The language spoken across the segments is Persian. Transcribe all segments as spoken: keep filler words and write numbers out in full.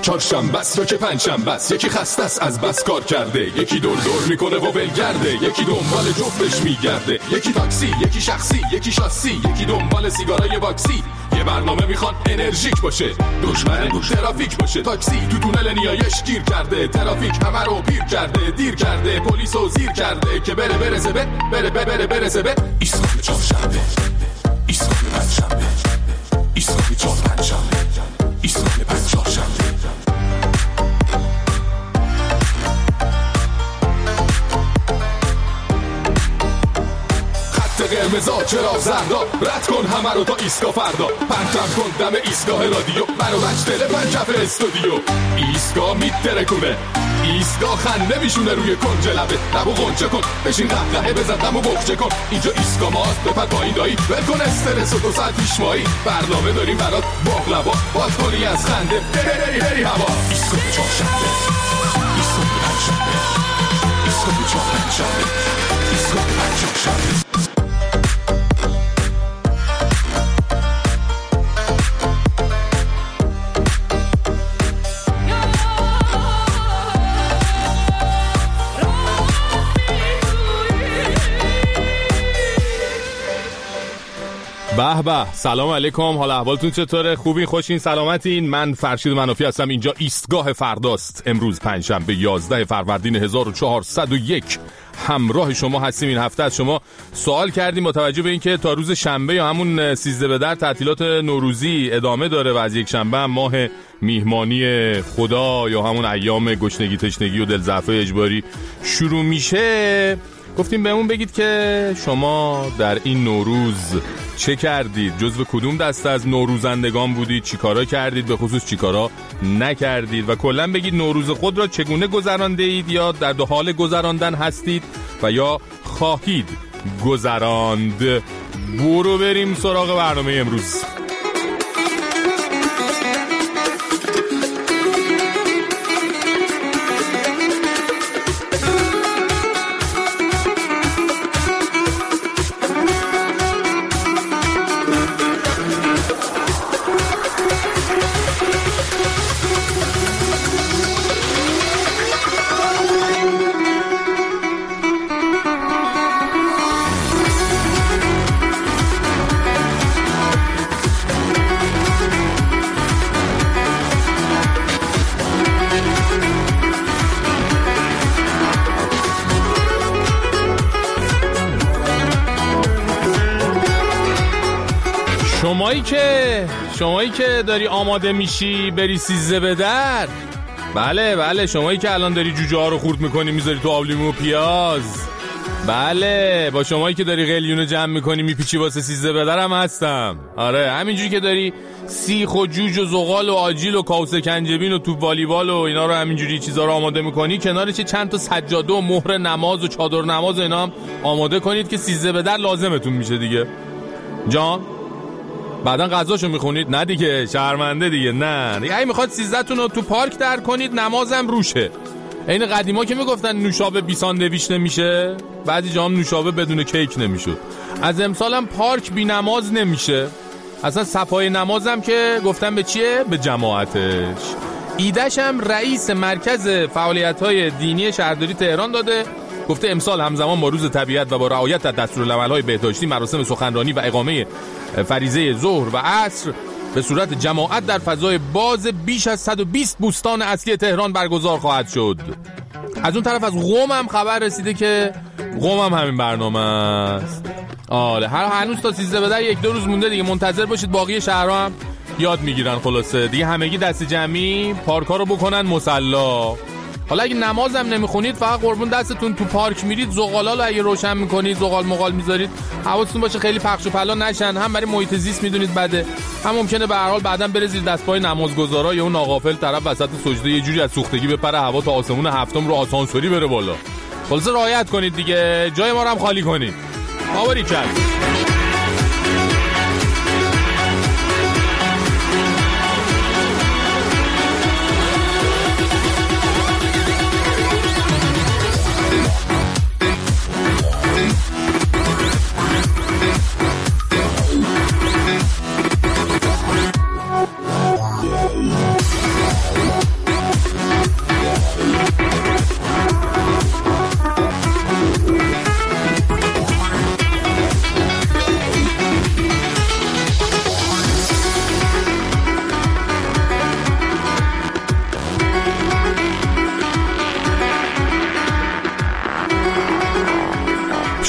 چهارشنبه است رو که پنجشنبه است، یکی خسته است از بس کار کرده، یکی دور دور میکنه و ولگرده، یکی دنبال جفتش میگرده، یکی تاکسی، یکی شخصی، یکی شاسی، یکی دنبال سیگارای واکسی. یه برنامه میخوان انرژیک باشه، دشمن ترافیک باشه. تاکسی تو تونل نیایش گیر کرده، ترافیک همه رو پیر کرده، دیر کرده، پلیسو زیر کرده که بره برسه به بره بره بره برسه به ایستگاه چهارشنبه، ایستگاه پنجشنبه، ایستگاه چهار پنجشنبه، ایستگاه پنج چهارشنبه. قرمزا چرا زردا، رد کن همه رو تا ایستگاه فردا، پرتم کن دم ایستگاه رادیو، منو بچ دل پنجف استودیو. ایستگاه میترکونه، ایستگاه خنده میشونه روی کنج لبه، لبو غنچه کن بشین قهقهه بزن دمو بخچه کن. اینجا ایستگاه ماست بپر پایین دایی، ول کن استرس و دو ساعت پیشمایی، برنامه داریم برات باقلبا، باز کنی از خنده هری هری هوا. ایستگاه چهارشنبه، ایستگاه پنجشنبه، ایستگاه چهار پنجشنبه، ایستگاه پنج چهارشنبه. به به، سلام علیکم، حال احوالتون چطوره؟ خوبین، خوشین، سلامتین؟ من فرشید منافی هستم. اینجا ایستگاه فرداست. امروز پنجشنبه یازده فروردین هزار و چهارصد و یک همراه شما هستیم. این هفته از شما سوال کردیم با توجه به اینکه تا روز شنبه یا همون سیزده به در تعطیلات نوروزی ادامه داره و از یک شنبه هم ماه میهمانی خدا یا همون ایام گشنگی تشنگی و دلزعفای اجباری شروع میشه، گفتیم بهمون بگید که شما در این نوروز چه کردید، جزو کدوم دسته از نوروزندگان بودید، چیکارا کردید، به خصوص چیکارا نکردید و کلا بگید نوروز خود را چگونه گذرانده اید یا در دو حال گذراندن هستید و یا خواهید گذراند. برو بریم سراغ برنامه امروز. شمایی که شمایی که داری آماده میشی بری سیزده به در، بله بله، شمایی که الان داری جوجه ها رو خورد میکنی میذاری تو آب لیمو و پیاز، بله، با شمایی که داری قلیونو جمع میکنی میپیچی واسه سیزده به در هم هستم. آره، همینجوری که داری سیخ و جوج و زغال و آجیل و کاوس کنجبین و توپ والیبال و اینا رو همینجوری چیزا رو آماده میکنی، کنارش چند تا سجاده و مهر نماز و چادر نماز و اینا هم آماده کنید که سیزده به در لازمتون میشه دیگه. جان بعدن غذاشو میخونید؟ نه دیگه، شرمنده دیگه، نه دیگه. اگه میخواد سیزده تون رو تو پارک در کنید نمازم روشه. این قدیما که میگفتن نوشابه بی ساندویچ نمیشه، بعضی جا هم نوشابه بدون کیک نمیشد. از امسالم پارک بی نماز نمیشه. اصلا صفای نمازم که گفتن به چیه؟ به جماعتش. ایدش هم رئیس مرکز فعالیت‌های دینی شهرداری تهران داده، گفته امسال همزمان با روز طبیعت و با رعایت دستورالعمل‌های بهداشتی مراسم سخنرانی و اقامه فریضه ظهر و عصر به صورت جماعت در فضای باز بیش از صد و بیست بوستان اصلی تهران برگزار خواهد شد. از اون طرف از قم هم خبر رسیده که قم هم همین برنامه است. آره، هر هنوز تا سیزده به در یک دو روز مونده دیگه، منتظر باشید باقی شهرها هم یاد میگیرن. خلاصه دیگه همگی دست جمعی پارک‌ها رو بکنن مصلا. حالا اگه نمازم نمیخونید، فقط قربون دستتون تو پارک میرید، زغالا رو اگه روشن میکنید، زغال مغال میذارید، حواستون باشه خیلی پخش و پلا نشن، هم برای محیط زیست میدونید بده، هم ممکنه به هر حال بعداً بره زیر دست پای نمازگزارا یا اون ناغافل طرف وسط سجده یه جوری از سوختگی بپره هوا تا آسمون هفتم رو آسانسوری بره بالا. خلاص رعایت کنید دیگه، جای ما رو هم خالی کنید. آوری کرد.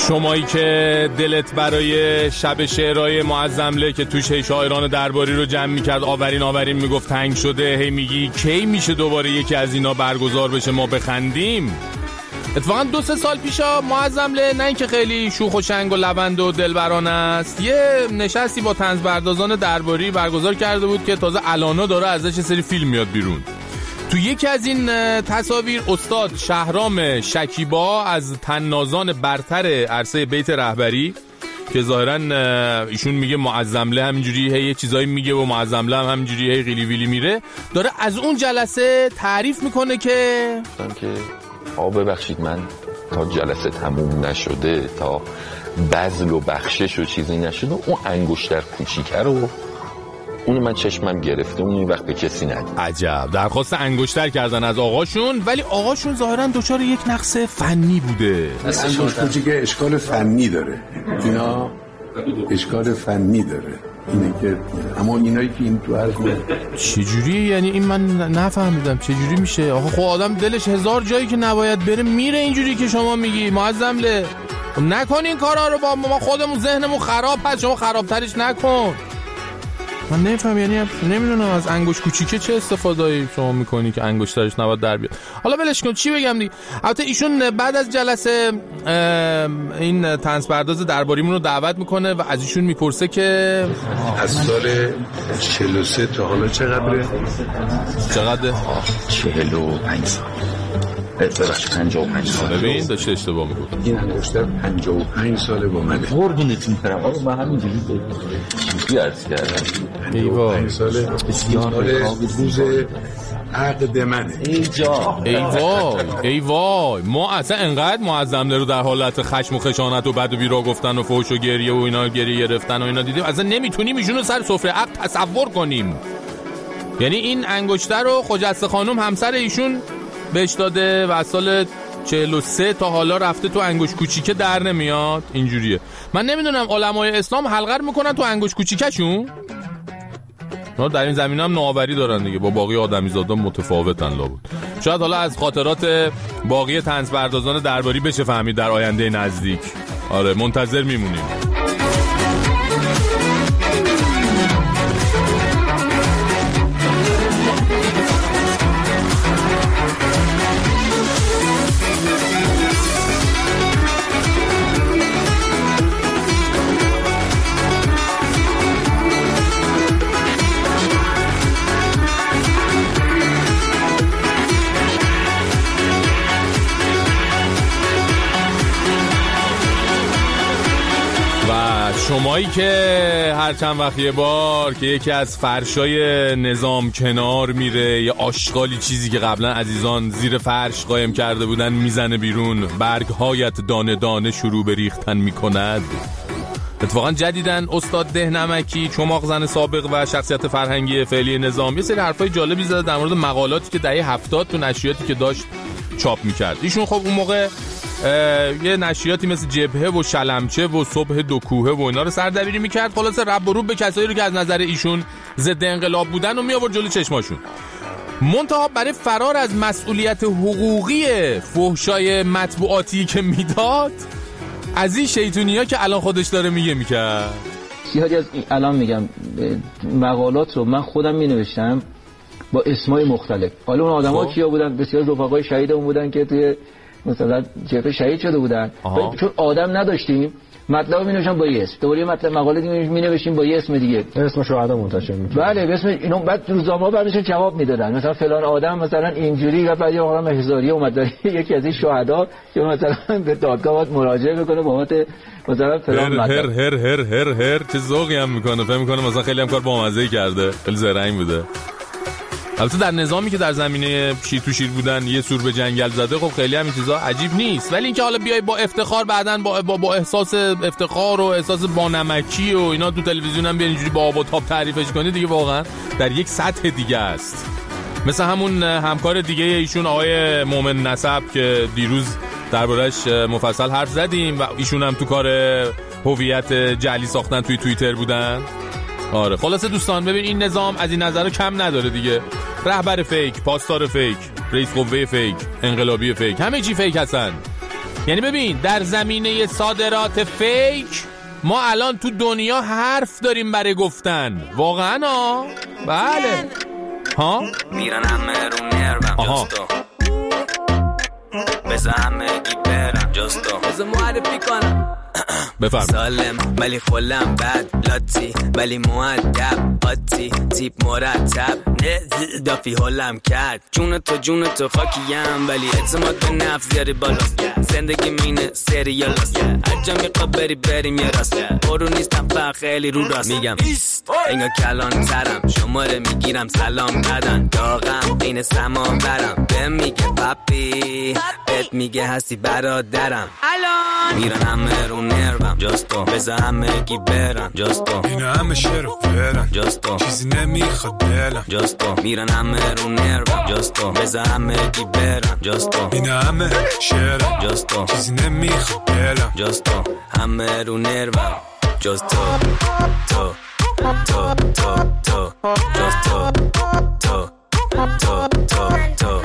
شمایی که دلت برای شب شعرهای معظمله که توش هی شاعران درباری رو جمع میکرد آورین آورین میگفت تنگ شده، هی میگی کی میشه دوباره یکی از اینا برگزار بشه ما بخندیم. اتفاقا دو سه سال پیشا معظمله نه اینکه خیلی شوخ و شنگ و لبند و دلبرانه است، یه نشستی با طنزپردازان درباری برگزار کرده بود که تازه الانا داره ازش سری فیلم میاد بیرون. تو یکی از این تصاویر استاد شهرام شکیبا از طنازان برتر عرصه بیت رهبری که ظاهرا ایشون میگه معظمله همینجوری هی چیزایی میگه و معظمله هم همینجوری هی غیلی ویلی میره، داره از اون جلسه تعریف میکنه که که آ ببخشید من تا جلسه تموم نشده، تا بذل و بخشش و چیزی نشده، اون انگشتر کوچیکه رو اون من چشمم گرفته، اون این وقت به کسی ندید. عجب، درخواست انگشتر کردن از آقاشون، ولی آقاشون ظاهرا دچار یک نقص فنی بوده. انگشت کوچیکه اشکال فنی داره، اینا اشکال فنی داره اینه که، اما اینایی که این تو عرض چجوری؟ یعنی این من نفهمیدم چجوری میشه؟ آخه خب آدم دلش هزار جایی که نباید بره میره اینجوری که شما میگی معظمله. نکن این کارا رو، با ما خودمون ذهنمون خراب هست، شما خرابترش نکن. من نمیفهم، یعنی نمیدونم از انگشت کوچیکه چه استفاده‌ای شما میکنی که انگشترش نباید در بیاد. حالا ولش کن، چی بگم دیگه. البته ایشون بعد از جلسه این طنزپرداز درباریمون رو دعوت میکنه و از ایشون میپرسه که از سال چهل و سه تا حالا چقدره؟ چقدره؟ چهل و پنج سال. ببخش پنجاه و پنج سال. ببین داشته اشتباه میگفت. این انگشتر پنجاه و پنج ساله با منه. قربونتون برم. آقا من همینجوری چیزی عرض کردم. ایوا سال بسیار روز عقد منه. ای جا. ای وای ای وای، ما اصلا انقدر معظمله رو در حالت خشم و خشانت و بد و بیرا گفتن و فحش و گریه و اینا گریه گرفتن و اینا دیدیم، اصلا نمیتونیم ایشونو سر سفره عقد تصور کنیم. یعنی این انگشتر رو خجسته خانم همسر ایشون بهش داده و از سال چهل و سه تا حالا رفته تو انگشت کوچیکه در نمیاد. اینجوریه. من نمیدونم علمای اسلام حلقه میکنن تو انگشت کوچیکشون؟ نه در این زمینه هم نوآوری دارن دیگه، با باقی آدمیزادا متفاوتن لابد. شاید حالا از خاطرات باقی طنزپردازان درباری بشه فهمید در آینده نزدیک. آره منتظر میمونیم. شمایی که هر چند وقت یه بار که یکی از فرشای نظام کنار میره، یه آشغالی چیزی که قبلا عزیزان زیر فرش قایم کرده بودن میزنه بیرون، برگهایت دانه دانه شروع به ریختن میکند. اتفاقا جدیدن استاد دهنمکی، چماق زن سابق و شخصیت فرهنگی فعلی نظام، یه سری حرفای جالبی زده در مورد مقالاتی که دهه هفتاد تو نشریاتی که داشت چاپ میکرد. ایشون خب اون موقع یه نشریاتی مثل جبهه و شلمچه و صبح دو کوهه و اینا رو سردبیری میکرد. خلاصه رب و روب به کسایی رو که از نظر ایشون ضد انقلاب بودن و می آورد جلوی چشماشون. منتها برای فرار از مسئولیت حقوقی فحشای مطبوعاتی که میداد، از این شیطونی‌ها که الان خودش داره میگه میکرد. بسیاری از الان میگم مقالات رو من خودم مینوشتم با اسمای مختلف. حالا اون آدم‌ها کیا بودن؟ بسیار رفقای شهیدمون بودن که توی مثلا جبهه شهید شده بودن. چون آدم نداشتیم مطلب می نوشتم با یه اسم، دوباره مطلب مقاله دیگه می نوشتیم با یه اسم دیگه، اسم شهدا منتشر می‌کردیم. بله اسم اینو بعد روزنامه‌ها بعدش جواب میدادن، مثلا فلان آدم مثلا اینجوری، و بعد یه آقا مهزاری اومد یکی از این شهدا که مثلا به دادگاه مراجعه بکنه بابت مثلا فلان مطلب. هر هر هر هر هر چه ذوقی هم میکنه، فهم میکنه مثلا خیلی هم کار بامزه‌ای کرده، خیلی زرنگ بوده. البته در نظامی که در زمینه شیر تو شیر بودن یه سور به جنگل زده، خب خیلی هم این چیزا عجیب نیست. ولی اینکه حالا بیای با افتخار بعدن با, با با احساس افتخار و احساس بانمکی و اینا تو تلویزیون هم بیان اینجوری با آب و تاب تعریفش کنی، دیگه واقعا در یک سطح دیگه است. مثل همون همکار دیگه ایشون آقای مومن نسب که دیروز دربارش مفصل حرف زدیم و ایشون هم تو کار هویت جعلی ساختن توی توییتر بودن. آره خلاصه دوستان ببین این نظام از این نظر کم نداره دیگه. رهبر فیک، پاسدار فیک، رئیس قوه فیک، انقلابی فیک، همه چی فیک هستن. یعنی ببین در زمینه صادرات فیک ما الان تو دنیا حرف داریم برای گفتن. واقعا ها؟ بله ها؟ میرن همه رو نرمم جستو بزا همه گی برم جستو بزا معرفی کنم بفرم. سالم ولی خلم بد لاتی ولی مؤدب آتی تیپ مرتب نه دافی حلم کرد جون تو جون تو خاکیم ولی اعتماد به نفس زیاری بالاست زندگی مینه سریالاست عجم میقا بری بریم یه راست برو نیستم فقط خیلی رو راست میگم انگا کلان ترم شماره میگیرم سلام بدن داغم این سمان برم به میگه پاپی بهت میگه هستی برادرم الان میرن همه رو نرمم جستو بزا همه گی برن جستو اینا همه شعر و فرن جستو چیزی نمیخواد دلم جستو میرن همه رو نرمم جستو بزا همه گی برن جستو اینا همه شعر جستو چیزی نمیخواد دلم جستو همه رو نرمم جستو تو تو تو تو جستو تو تو تو تو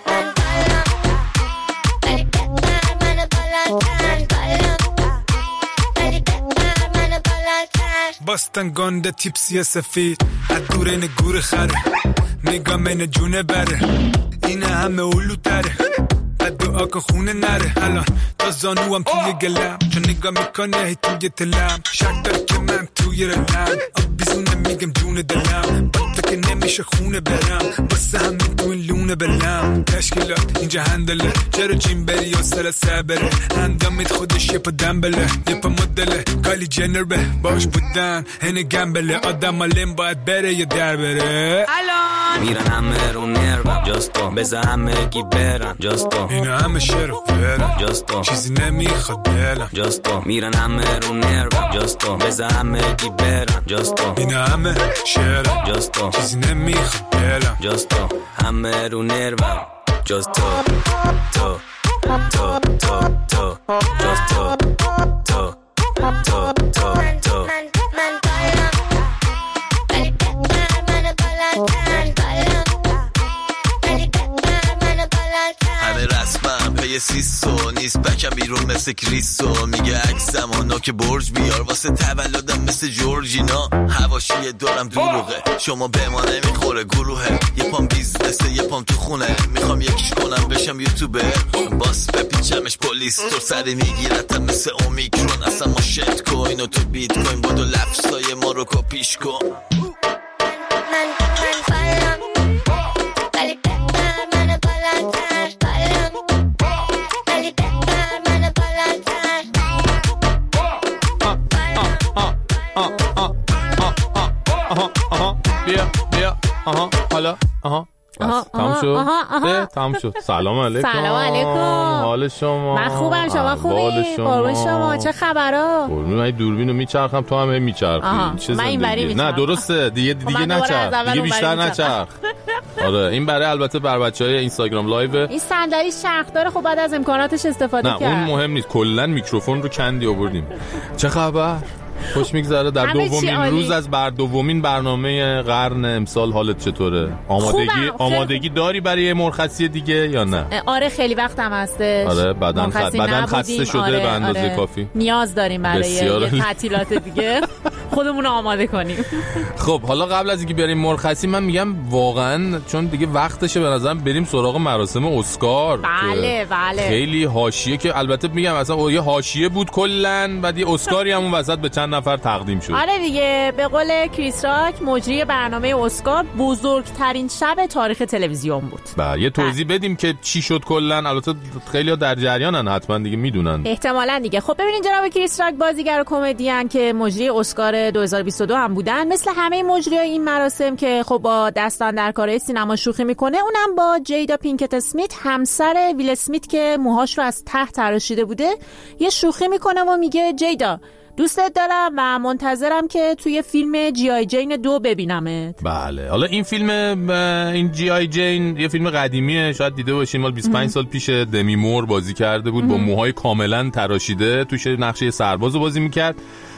باستن گنده تیپسی سفید از دور این گور خره نگاه من جونه بره این همه اولو داره بعد دعا که خونه نره الان تا زانوام توی گلم چون نگاه میکنه هی توی تلم شک داره که من توی رلم آب بیزونه میگم جون دلم باتا که نمیشه خونه برم باسه همین تو این لونه بلم تشکیلات اینجا هندله چرا جیم بری و سر سبره هندامید خودش یه پا دنبله یه پا مدله کالی جنر به باش بودن هنه گمبله آدم علم باید بره یا در بره الان میرن همه رو نرمم جستو بزا همه گی برن جستو اینا همه شعر و فرن جستو چیزی نمیخواد دلم جستو میرن همه رو نرمم جستو بزا همه گی برن جستو اینا همه شعر جستو چیزی نمیخواد دلم جستو همه رو نرمم جستو تو تو تو تو جستو تو تو تو تو من بالم ولی بهتر منو بالاتر بالم ولی بهتر منو بالاتر همه رسمم پی سیسو نیست بکم بیرون مثل کریسو میگه عکسم و نوک برج بیار واسه تولدم مثل جورجینا حواشی دارم دروغه شما به ما نمیخوره گروهه یه پام بیزنسه یه پام تو خونه میخوام یکیش کنم بشم یوتیوبر باس بپیچمش پلیس تو سری میگیرتم مثل اومیکرون اصلا ما شت کوین و تو بیت کوین بودو لفظای ما رو کپیش کن من من بالم ولی بهتر منو بالاتر بالم ولی بهتر منو بالاتر بیا بیا آها حالا آها تمام شد ده تمام شد سلام علیکم سلام علیکم حال شما من خوبم شما خوبی قربون شما چه خبرا قربون من دوربینو میچرخم تو هم میچرخی چه من اینوری میچرخم نه درسته دیگه دیگه نچرخ دیگه بیشتر نچرخ آره این برای البته بر بچهای اینستاگرام لایو این صندلی چرخ داره خب بعد از امکاناتش استفاده کرد نه اون مهم نیست کلا میکروفون رو کندی آوردیم چه خبر خوش میگذره در دومین روز از بر دومین برنامه قرن امسال حالت چطوره؟ آمادگی آمادگی داری برای مرخصی دیگه یا نه؟ آره خیلی وقتم هسته. آره بدن خ... بدن خسته شده آره، به اندازه آره. کافی. نیاز داریم برای یه تعطیلات دیگه خودمون رو آماده کنیم. خب حالا قبل از اینکه بریم مرخصی من میگم واقعا چون دیگه وقتشه به نظرم بریم سراغ مراسم اسکار. بله بله. خیلی حاشیه که البته میگم اصلا یه حاشیه بود کلا بعد یه اسکاری هم اون وسط به چند نفر تقدیم شد. آره دیگه به قول کریس راک مجری برنامه اسکار بزرگترین شب تاریخ تلویزیون بود. بله یه توضیح بدیم که چی شد کلا البته خیلی‌ها در جریانن حتما دیگه میدونن. احتمالاً دیگه. خب ببینید جناب کریس راک بازیگر و کمدین که مجری اسکار دو هزار و بیست و دو هم بودن مثل همه مجریای این مراسم که خب با دستان در کارهای سینما شوخی میکنه اونم با جیدا پینکت اسمیت همسر ویل اسمیت که موهاش رو از ته تراشیده بوده یه شوخی میکنه و میگه جیدا دوستت دارم و منتظرم که توی فیلم جی آی جین دو ببینمت. بله حالا این فیلم این جی آی جین یه فیلم قدیمیه شاید دیده باشین مال بیست و پنج سال پیش دمی مور بازی کرده بود با موهای کاملا تراشیده توش نقشه سربازو بازی میکرد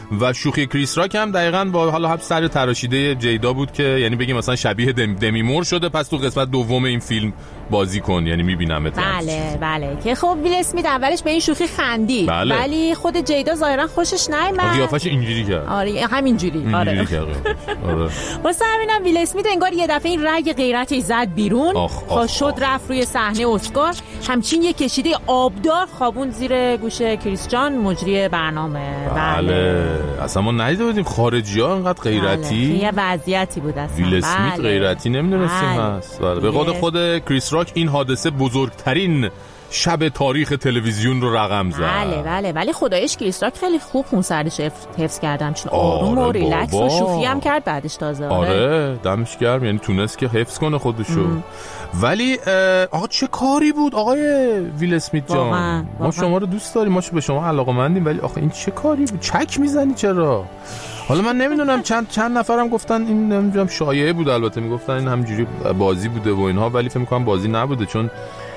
و شوخی کریس راک هم دقیقاً با حالا هم سر تراشیده جیدا بود که یعنی بگیم مثلا شبیه دم دمی مور شده، پس تو قسمت دوم این فیلم بازی کن، یعنی میبینمت. بله بله که خب ویل اسمیت اولش به این شوخی خندید، بله. ولی خود جیدا ظاهرا خوشش نیامد، قیافش اینجوری کرد. آره همینجوری. آره آره واسه همینم ویل اسمیت انگار یه دفعه این رگ غیرتش زد بیرون، تا شد رفت روی صحنه اسکار، همچین یه کشیده آبدار خوابون زیر گوش کریس جان مجری برنامه. بله, بله. اصلا ما ندیده بودیم خارجی‌ها انقدر غیرتی. بله. یه وضعیتی بود اصلا. ویل اسمیت بله. غیرتی نمیدونستیم بله. هست. بله. به قول خود کریس راک این حادثه بزرگترین شب تاریخ تلویزیون رو رقم زد. بله بله ولی خدایش کریس راک خیلی خوب خونسردش حفظ کردم، چون آروم و ریلکس و شوخی هم کرد بعدش تازه. آره, آره دمش گرم، یعنی تونست که حفظ کنه خودشو. ام. ولی آقا چه کاری بود آقای ویل اسمیت جان؟ واقعا. ما شما رو دوست داریم، ما به شما علاقه‌مندیم، ولی آخه این چه کاری بود؟ چک میزنی چرا؟ حالا من نمیدونم چند چند نفرم گفتن این نمیدونم شایعه بود، البته میگفتن این همجوری بازی بوده و اینها، ولی فکر می‌کنم بازی نبوده، چون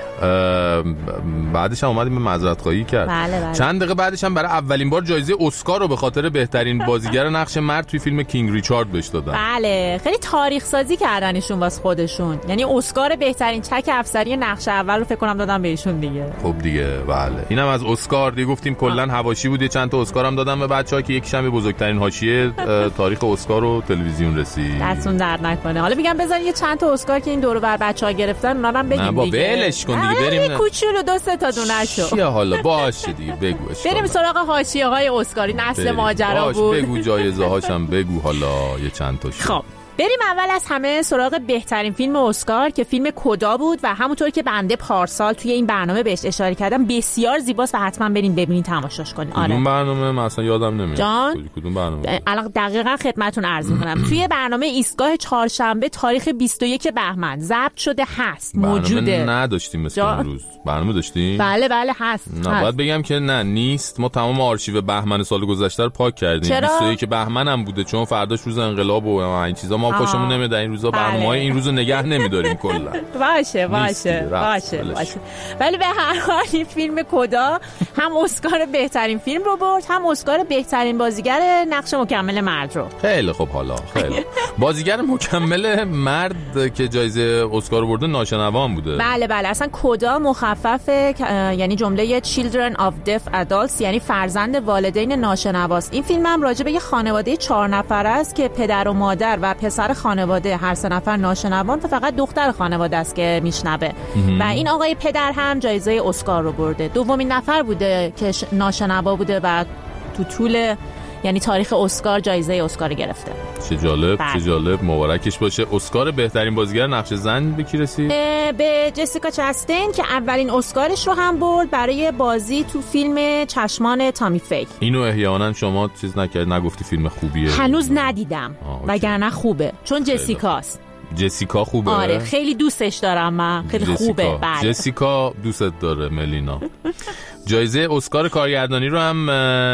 بعدش هم اومدیم به معذرت خواهی کرد. بله بله. چند دقیقه بعدش هم برای اولین بار جایزه اسکار رو به خاطر بهترین بازیگر نقش مرد توی فیلم کینگ ریچارد بهش دادن. بله خیلی تاریخ سازی کردنشون واسه خودشون، یعنی اسکار بهترین چک افسری نقش اول رو فکر کنم دادن بهشون دیگه. خب دیگه بله اینم از اسکار دیگه گفتیم، کلا حواشی بود، چند تا اسکار هم دادن به بچه‌ها که یکیش هم بزرگترین حاشیه تاریخ اسکار و تلویزیون رسید. دستون درد نکنه. حالا میگم بزن یه چند تا اسکار که این دور و بر بچه‌ها گرفتن اونا هم بگیم دیگه. نه با ولش کن دیگه، بریم یه کوچولو دو سه تا دونه‌شو. چیه حالا باشه دیگه بگو. بریم سراغ حاشیه‌های اسکاری، نسل ماجرا بود. بگو جایزه هاشم بگو حالا یه چند تاشو. خب بریم اول از همه سراغ بهترین فیلم اسکار که فیلم کدا بود و همونطور که بنده پارسال توی این برنامه بهش اشاره کردم بسیار زیباست و حتما برین ببینید تماشاش کنید. آره. کدوم برنامه؟ من اصلا یادم نمیاد. جان کدوم برنامه؟ الان دقیقاً خدمتتون عرض می‌کنم. توی برنامه ایستگاه چهارشنبه تاریخ بیست و یک بهمن ضبط شده هست، موجوده. برنامه نداشتیم مثل امروز. برنامه داشتیم؟ بله بله هست. نه باید بگم که نه نیست. ما تمام آرشیو بهمن سال گذشته رو پاک کردیم. بیست و یک بهمن هم بوده چون فرداش روز انقلاب و این چیزا ما خوشمون نمیاد این روزا. بله. برنامه‌های این روزو نگه نمی‌داریم کلا. باشه باشه باشه باشه. ولی به هر حال این فیلم کدا هم اسکار بهترین فیلم رو برد، هم اسکار بهترین بازیگر نقش مکمل مرد رو. خیلی خوب. حالا خیلی بازیگر مکمل مرد که جایزه اسکار رو برده ناشنوان بوده. بله بله اصلا کدا مخفف یعنی جمله Children of Deaf Adults، یعنی فرزند والدین ناشنواست. این فیلم هم راجع به یه خانواده چهار نفره است که پدر و مادر و پسر خانواده هر سه نفر ناشنوان و فقط دختر خانواده است که میشنوه و این آقای پدر هم جایزه اسکار رو برده. دومین نفر بوده که ناشنوا بوده و تو طول یعنی تاریخ اسکار جایزه اسکار گرفته. چه جالب چه جالب، مبارکش باشه. اسکار بهترین بازیگر نقش زن به کی رسید؟ به جسیکا چستین که اولین اسکارش رو هم برد برای بازی تو فیلم چشمان تامی فی. اینو احیانا شما چیز نکرد نگفتی فیلم خوبیه؟ هنوز ندیدم وگرنه خوبه چون جسیکاست. جسیکا خوبه؟ آره خیلی دوستش دارم من، خیلی جسیکا. خوبه. بله. جسیکا دوستت داره ملینا. جایزه اسکار کارگردانی رو هم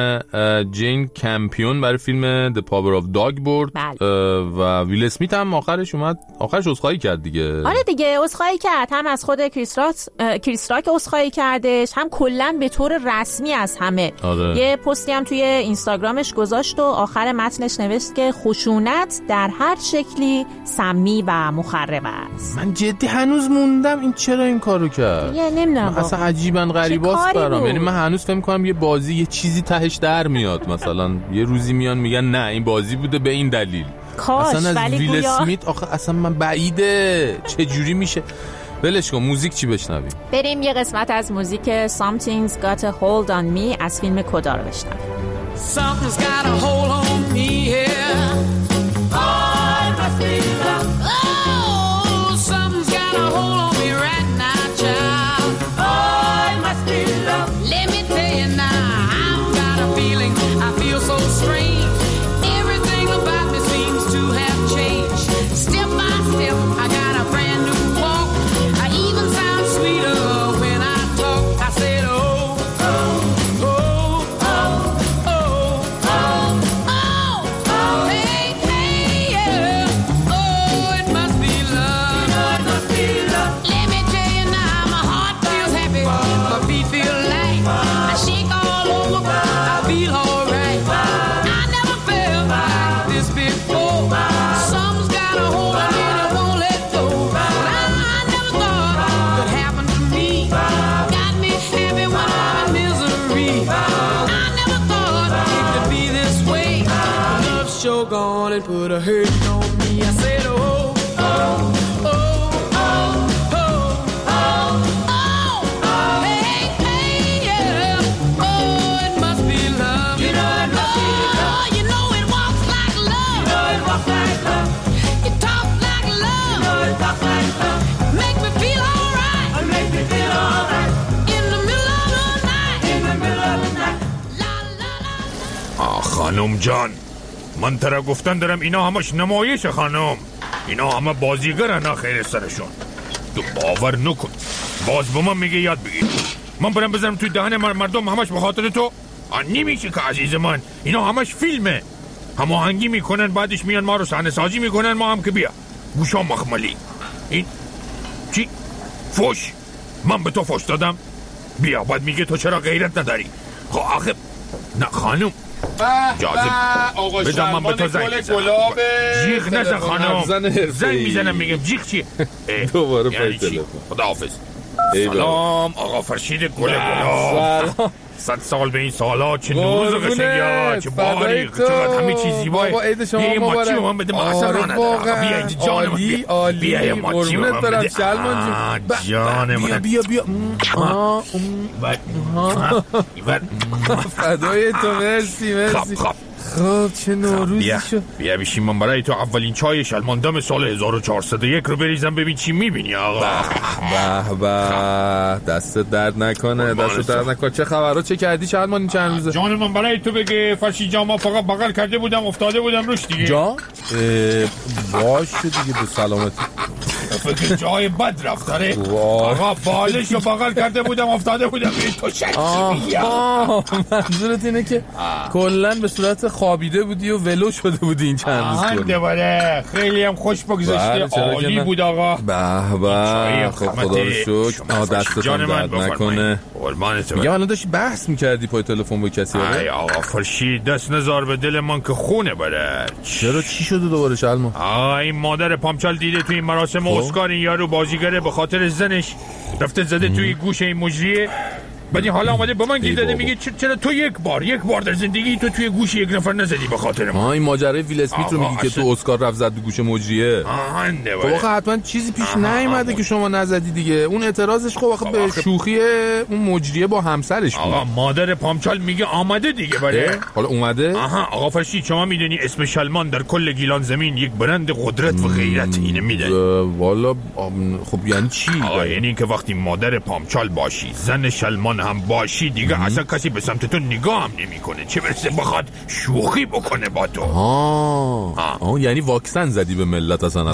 جین کمپیون برای فیلم The Power of Dog برد. بله. و ویل اسمیت هم آخرش اومد آخرش عذرخواهی کرد دیگه. آره دیگه عذرخواهی کرد، هم از خود کریس راک کریس راک عذرخواهی کردش، هم کلا به طور رسمی از همه. آره. یه پستی هم توی اینستاگرامش گذاشت و آخر متنش نوشت که خشونت در هر شکلی سمی و مخرب است. من جدی هنوز موندم این چرا این کارو کرد. یه نمیدونم اصلا عجیبا غریباست برام. یعنی من هنوز فکر می‌کنم یه بازی یه چیزی تهش در میاد، مثلا یه روزی میان میگن نه این بازی بوده به این دلیل. کاش. اصلا از ولی ویل گویا... اسمیت آخه اصلا من بعیده چه جوری میشه. ولش کن. موزیک چی بشنویم؟ بریم یه قسمت از موزیک Something's Got a Hold on Me از فیلم کدا رو بشنویم. Something's got a hold on me here. Oh, it must be love. Oh, something's got a hold on me right now, child. Oh, it must be love. Let me tell you now, I've got a feeling, I feel so strange. Everything about me seems to have changed. Step by step, I got a brand new walk. I even sound sweeter when I talk. I said, oh, oh, oh, oh, oh, oh, oh. put a hurting on me. I said, oh, oh, oh, oh, oh, oh, oh, hey, hey, yeah. Oh, it must be love. You know it must be love. Oh, you know it walks like love. You know it walks like love. You talk like love. You know it talks like love. Make me feel alright. Oh, make me feel alright. In the middle of the night. In the middle of the night. La la la. آه خانم جان، من ترا گفتن دارم اینا همش نمایش خانم، اینا همه بازیگرن خیر سرشون. تو باور نکن، باز با من میگه یاد بگیر. من برم بزنم توی دهن مردم همش به خاطر تو؟ نمیشه که عزیز من، اینا همش فیلمه. هماهنگی میکنن بعدش میان ما رو صحنه سازی میکنن، ما هم که بیا گوشا مخملی. این چی؟ فوش؟ من به تو فوش دادم؟ بیا بعد میگه تو چرا غیرت نداری؟ خب آخه نه خانم جاذب بدم من به تو زنگ بزنم. جیغ نزن خانم، زنگ میزنم میگم جیغ چیه؟ دوباره پای یعنی چی؟ خداحافظ. سلام آقا فرشید گل گلاب، صد سال به این سالا، چه نوروز قشنگه، چه باریک، چقدر همه چیز زیباه. یه ماچی به من بده، من اصلا راه ندارم. بیا اینجا جان من، بیا یه ماچی به من بده جان من. بیا بیا بیا فدای تو، مرسی مرسی. خب چه نوروزی شد. بیا بشین من برای تو اولین چای شلماندم سال هزار و چهارصد و یک رو بریزم ببین چی میبینی آقا. به به دست درد نکنه، دست درد نکنه. چه خبرها، چه کردی شلمان این چند روزه؟ جان من برای تو بگه فرشید جان، ما فقط بغل کرده بودم افتاده بودم روش دیگه. جان؟ باشه دیگه به سلامتی. فکر جای بد رفت داره آقا، بالش رو بغل کرده بودم افتاده بودم این تو شکل آه منظورت اینه که کلن به صورت خوابیده بودی و ولو شده بودی این چند روز کلن؟ بله خیلی هم خوش بگذاشته، عالی بود آقا. به به خب خدا رو شکر. دستتون درد نکنه. میگم الان داشتی بحث میکردی پای تلفن با کسی؟ ای آقا فرشید دست نزار به دل من که خونه بره. چرا چی شده دوباره شلما؟ آقا این مادر پامچال دیده توی این مراسم اسکار این یارو بازیگره به خاطر زنش رفته زده توی گوش این مجریه، بعد حالا اومده به من گیر داده میگه چرا تو یک بار یک بار در زندگی تو توی گوش یک نفر نزدی به خاطر ما. این ماجرای ویل اسمیت رو میگی که تو اسکار رفت زد تو گوش مجریه؟ آهنده خب آخه حتما چیزی پیش نیومده که شما نزدی دیگه. اون اعتراضش خب آخه به شوخی اون مجریه با همسرش بود. آقا مادر پامچال میگه آمده دیگه بله. حالا اومده؟ آها آقا فرشید شما میدونی اسم شلمان در کل گیلان زمین یک برند قدرت و غیرت اینه میده. والا خب یعنی چی؟ آقا یعنی که وقتی مادر پامچال باشی زن شلمان هم باشی دیگه اصلا کسی به سمت تو نگاه هم نمی کنه، چه برسه بخواد شوخی بکنه با تو. آه. آه. آه یعنی واکسن زدی به ملت اصلا.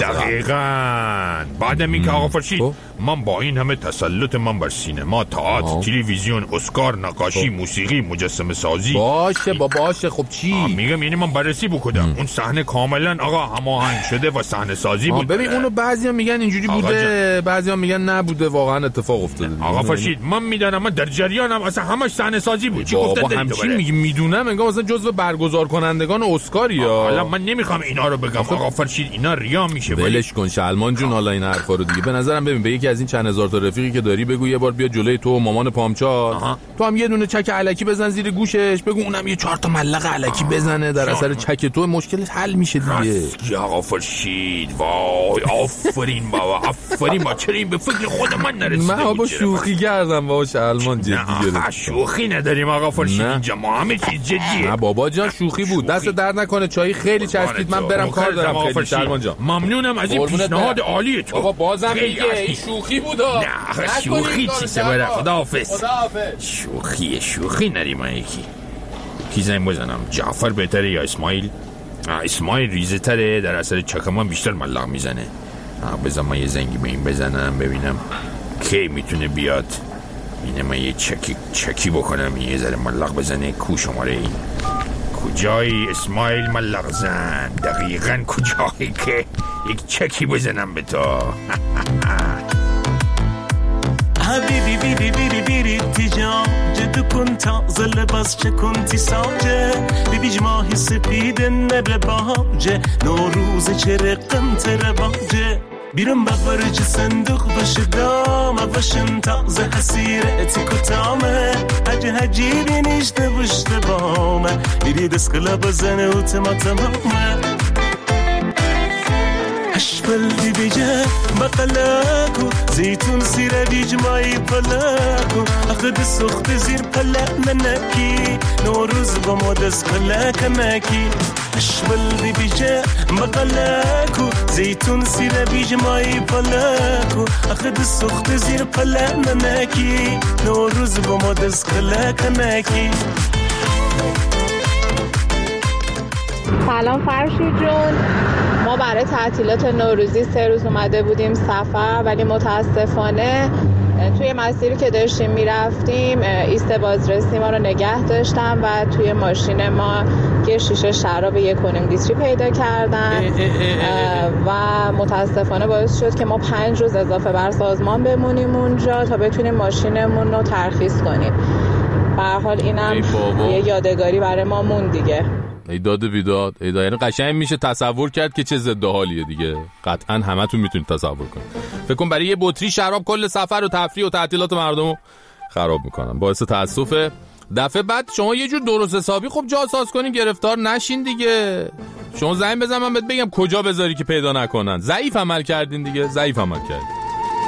دقیقاً. بعدم این که آقا فرشید من با این همه تسلط من بر سینما، تئاتر، تلویزیون، اسکار، نقاشی، موسیقی، مجسمه سازی باشه با باشه خب چی؟ میگم یعنی من بررسی بکنم اون صحنه کاملا آقا هماهنگ شده و صحنه سازی بود. ببین اونو بعضیا میگن اینجوری بوده، بعضیا میگن نبوده، واقعا اتفاق افتاده. آقا فرشید من میدونم، من در جریانم، اصلا همش صحنه سازی بود. چی گفتن با همچین میگی میدونم انگار مثلا جزو برگزار کنندگان اسکار یا. حالا من نمیخوام اینا رو بگم آقا فرشید، اینا ریا میشه. ولش کن شلمان جون، حالا این حرفا رو دیگه به نظرم ببین به یکی از این چند هزار تا رفیقی که داری بگو یه بار بیا جلوی تو و مامان پامچال، تو هم یه دونه چک الکی بزن زیر گوشش، بگو اونم یه چهار تا ملق الکی بزنه در اثر چک تو، مشکلش حل میشه دیگه. یا آقا فرشید وای آفرین بابا، آفرین با چرا این به فکر خود من نرسیده؟ من با شوخی کردم بابا شلمان، جدی گرفت. شوخی نداریم آقا فرشید، اینجا ما همه چیز جدیه. نه بابا جان شوخی بود، دست درد نکنه، چای خیلی چسبید، من برم کار دارم. خیلی شلمان جان ممنونم از این پیشنهاد عالی تو. بابا بازم میگه این شوخی بود. نه شوخی چی سبره؟ خداحافظ. شوخی شوخی نریم یکی کی زنگ بزنم؟ جعفر بهتره یا اسماعیل؟ اسماعیل ریزه تره، در اثر چکمان بیشتر ملق میزنه. بذار من یه زنگی به این بزنم ببینم کی میتونه بیاد. اینه من یه چکی چکی بکنم یه ذره ملق بزنه. کو شماره این؟ کجایی اسماعیل ملق زن؟ دقیقاً کجایی که یک چکی بزنم به تو؟ حبيبي بيري بيري بيري اتجاه جدو كنت أغزل بس كنت ساجة ببيج ماهي سبيد النبل باجة نوروز چرقم ترباجة بیرم بخارج صندوق باشه دامه باشم تازه حسیرتی کتامه هجه هجیری نیشته بشته بامه میری دست کلا بزنه و تما تمامه اشبل بیجه بقلاکو زیتون سیر بیجمایی پلاکو اخد سخت زیر پلا منکی نوروز با مدس پلاک نکی اشبل بیجه بقلاکو زیتون سیر بیجمایی پلاکو اخد سخت زیر پلا منکی نوروز با مدس پلاک نکی. سلام فرشید جون، ما برای تعطیلات نوروزی سه روز اومده بودیم سفر، ولی متاسفانه توی مسیری که داشتیم میرفتیم ایست بازرسی ما رو نگه داشتم و توی ماشین ما یه شیشه شراب یک و نیم لیتری پیدا کردن و متاسفانه باعث شد که ما پنج روز اضافه بر سازمان بمونیم اونجا تا بتونیم ماشینمون رو ترخیص کنیم. به هر حال اینم یه یادگاری برای ما مون دیگه. ای داد بیداد، ای داد. یعنی قشنگ میشه تصور کرد که چه ضد حالیه دیگه. قطعا همتون میتونید تصور کنید. فکر کن برای یه بطری شراب کل سفر و تفریح و تعطیلات مردمو خراب میکنن. باعث تاسفه. دفعه بعد شما یه جور درست حسابی خب جاساز کنین، گرفتار نشین دیگه. شما زنگ بزن من بهت بگم کجا بذاری که پیدا نکنن. ضعیف عمل کردین دیگه، ضعیف عمل کردین.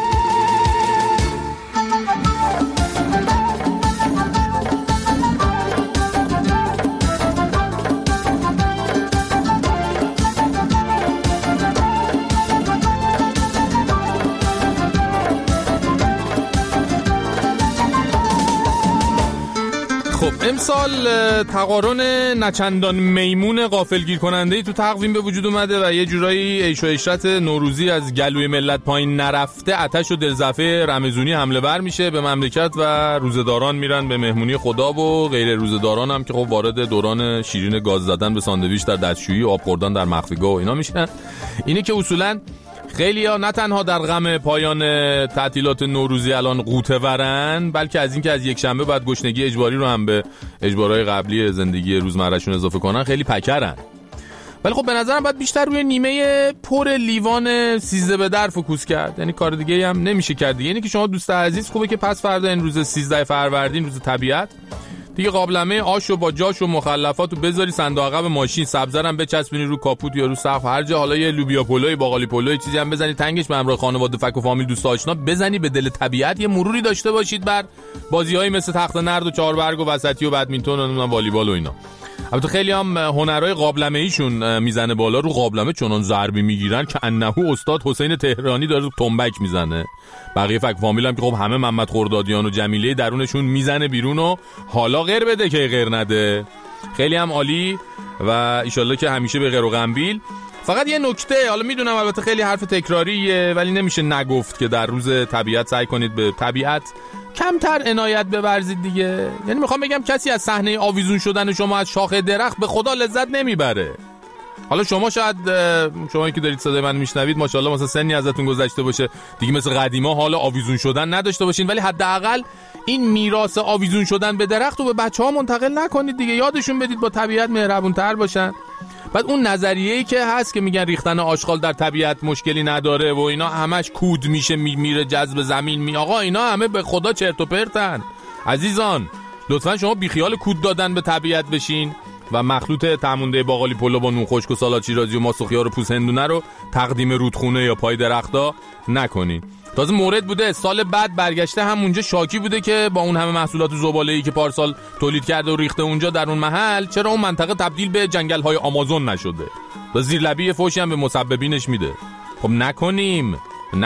خب امسال تقارن نچندان میمون غافلگیر کننده‌ای تو تقویم به وجود اومده و یه جورایی عیش و عشرت نوروزی از گلوی ملت پایین نرفته. آتش و دلزفه رمضونی حمله ور میشه به مملکت و روزه‌داران میرن به مهمونی خدا و غیر روزه‌داران هم که خب وارد دوران شیرین گاز زدن به ساندویچ در دستشویی و آب خوردن در مخفیگاه و اینا میشن. اینه که اصولاً خیلی ها نه تنها در غم پایان تعطیلات نوروزی الان قوطه ورن، بلکه از اینکه از یک شنبه بعد گشنگی اجباری رو هم به اجبارهای قبلی زندگی روزمرهشون اضافه کنن خیلی پکرن. ولی خب به نظرم باید بیشتر روی نیمه پر لیوان سیزده به در فوکوس کرد. یعنی کار دیگه هم نمیشه کرد. یعنی که شما دوست عزیز خوبه که پس فردا این روز سیزده فروردین، روز طبیعت، دیگه قابلمه آشو با جاش و مخلفاتو بذاری صندوق عقب ماشین، سبزرم بچسبونی رو کاپوت یا رو سقف، هر جا حالا یه لوبیا پلوی باقالی پلوی چیزی هم بزنی تنگش به همراه خانواده فک و فامیل دوست آشنا بزنی به دل طبیعت. یه مروری داشته باشید بر بازی‌هایی مثل تخت نرد و چهار برگ و وسطی و بدمینتون و والیبال و اینا. البته خیلی هم هنرهای قابلمه ایشون میزنه بالا، رو قابلمه چنان ضربی میگیرن که انه استاد حسین تهرانی داره تنبک میزنه. بقیه فک فامیل هم که خب همه محمد خردادیان و جمیله درونشون میزنه بیرون و حالا غیر بده که غیر نده. خیلی هم عالی و ایشالله که همیشه به غیر و غنبیل. فقط یه نکته، حالا میدونم البته خیلی حرف تکراریه ولی نمیشه نگفت که در روز طبیعت سعی کنید به طبیعت کمتر عنایت بورزید دیگه. یعنی میخوام بگم کسی از صحنه آویزون شدن شما از شاخه درخت به خدا لذت نمیبره. حالا شما شاید شما که دارید صدای من میشنوید ماشاءالله مثلا سنی ازتون گذشته باشه دیگه، مثل قدیما حالا آویزون شدن نداشته باشین، ولی حداقل این میراث آویزون شدن به درخت رو به بچه‌ها منتقل نکنید دیگه. یادشون بدید با طبیعت مهربون‌تر باشن. بعد اون نظریه‌ای که هست که میگن ریختن آشغال در طبیعت مشکلی نداره و اینا همش کود میشه میره جذب زمین می، آقا اینا همه به خدا چرت و پرتن. عزیزان لطفاً شما بیخیال کود دادن به طبیعت بشین و مخلوط تمونده باقالی پلو با نون خشک و سالاد شیرازی و ماست و خیار و پوست هندونه رو تقدیم رودخونه یا پای درختا نکنین. تازه مورد بوده سال بعد برگشته همونجا شاکی بوده که با اون همه محصولات زباله‌ای که پارسال تولید کرده و ریخته اونجا در اون محل، چرا اون منطقه تبدیل به جنگل‌های آمازون نشده و زیرلبی فوشی هم به مسببینش میده. خب نکنیم،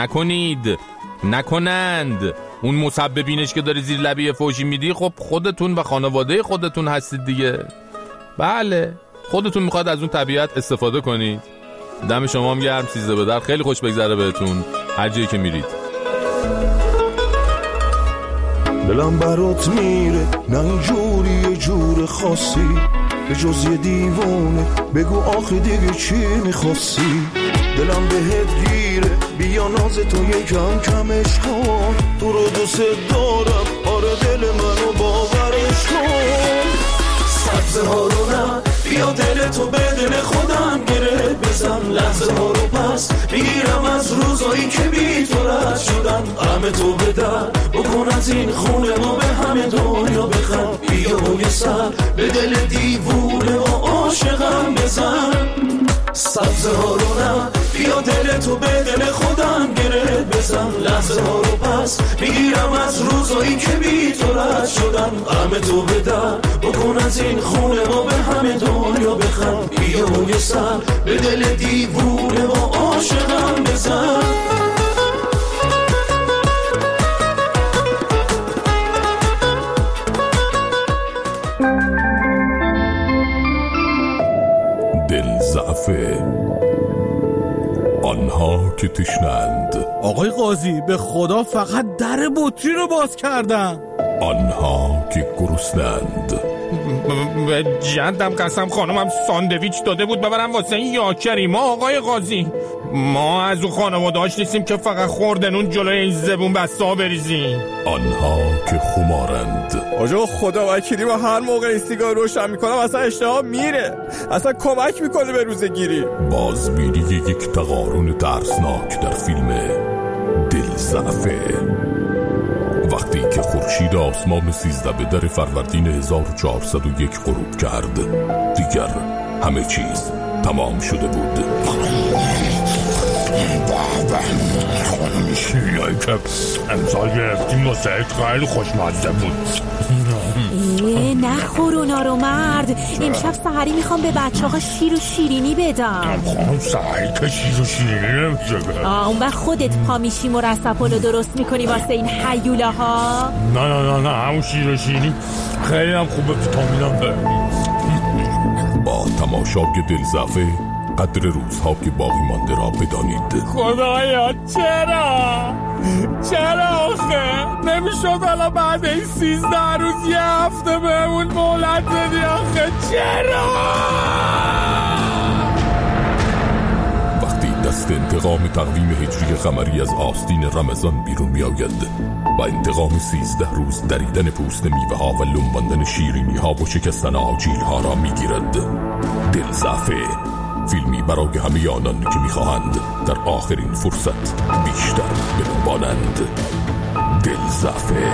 نکنید، نکنند. اون مسببینش که داره زیرلبی فوشی میدی خب خودتون و خانواده خودتون هستید دیگه. بله خودتون میخواد از اون طبیعت استفاده کنید. دم شما هم گرم، سیزده به در، خیلی خوش بگذره بهتون هر جایی که میرید. دلم برات میره نه اینجوری یه جور خاصی، به جز یه دیوونه بگو آخه دیگه چی میخواستی. دلم بهت گیره بیا ناز تو یکم کمش کن، تو رو دوست دارم آره دل منو باورش کن. سبزه ها رو نه بیا دل تو به دل خودم گره بزن، لحظه ها رو پس بگیرم از روزایی که بی تو رد شدن. غم تو به در بکن از این خونه ما به همه دنیا بخند، بیا و یه سر به دل دیوونه و عاشقم بزن. سبزه ها رو نه بیا دل تو به دل خودم گره بزن، لحظه ها رو پس میگیرم از روزایی که بی تو رد شدم. غم تو به در بکن از این خونه ما به همه دنیا بخند، بیا یه سر به دل دیوونه و عاشقم بزن. دل ضعفه، آنها که تشنند. آقای قاضی به خدا فقط در بطری رو باز کردم. آنها که گرسنند. به جدم قسم خانمم ساندویچ داده بود ببرم واسه این یاکری. ما آقای قاضی ما از اون خانواده‌اش نیستیم که فقط خوردن اون جلوی این زبون بسته ها بریزیم. آنها که خمارند. آجا خدا وکیلی با هر موقع این سیگار روشن میکنم اصلا اشتها میره، اصلا کمک میکنه به روزگیری. بازبینی یک تقارن ترسناک در فیلم دل ضعفه. وقتی که خورشید آسمان سیزده به در فروردین هزار و چهارصد و یک غروب کرد، دیگر همه چیز تمام شده بود. خانم شیرایی که امسال گرفتیم واسه خیلی خوشمزه بود. نخور اونا رو مرد، امشب سحری میخوام به بچه ها شیر و شیرینی بدم. خانم سحری که شیر و شیرینی نمیشه. آه اون وقت خودت پا میشی مرسپولو درست میکنی واسه این حیوله ها. نه نه نه نه همون شیر و شیرینی خیلی هم خوبه، ویتامینم داره. با تماشای دل ضعفه قدر روزها که باقی مانده را بدانید. خدایا چرا؟ چرا آخه؟ نمیشد حالا بعد این سیزده روز یه هفته بهمون مهلت بدی آخه؟ چرا؟ وقتی دست انتقام تقویم هجری قمری از آستین رمضان بیرون می آید و انتقام سیزده روز دریدن پوست میوه ها و لنباندن شیرینی ها و شکستن آجیل ها را می گیرد. دل ضعفه، فیلمی برای همه آنان که می‌خواهند در آخرین فرصت بیشتر بلنبانند. دل ضعفه.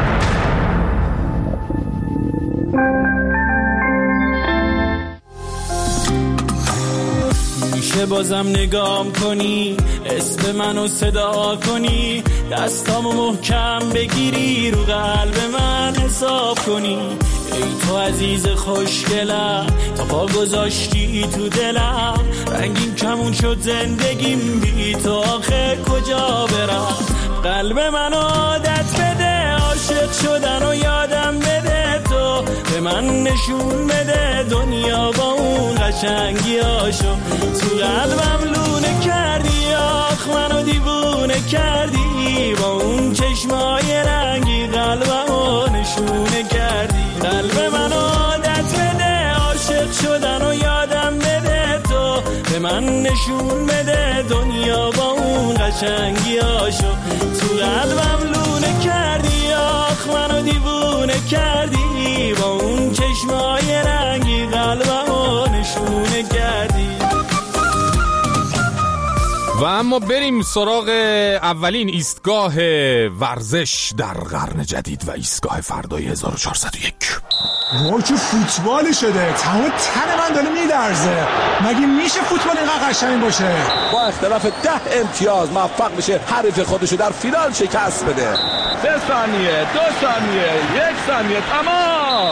میشه بازم نگام کنی، اسم منو صدا کنی، دستامو محکم بگیری، رو قلب من حساب کنی. ای تو عزیز خوشگلم، تا پا گذاشتی تو دلم، رنگین کمون شد زندگیم، بی تو آخه کجا برم. قلب من عادت بده، عاشق شدن و یادم بده، تو به من نشون بده دنیا با اون قشنگی هاشو. تو قلبم لونه کردی، آخ منو دیوونه کردی، با اون چشمای رنگی قلبمو نشونه کردی. قلب من عادت بده، عاشق شدن و یادم بده، تو به من نشون بده دنیا با اون قشنگی هاشو. تو قلبم لونه کردی، آخ منو دیوونه کردی، با اون چشمای رنگی قلبمو نشونه کردی. و اما بریم سراغ اولین ایستگاه ورزش در قرن جدید و ایستگاه فردای هزار و چهارصد و یک. وای چه فوتبالی شده، تمام تن من داره میلرزه. مگه میشه فوتبال اینقدر قشنگ باشه؟ با اختلاف ده امتیاز موفق میشه حریف خودشو در فینال شکست بده. سه ثانیه، دو ثانیه، یک ثانیه، تمام.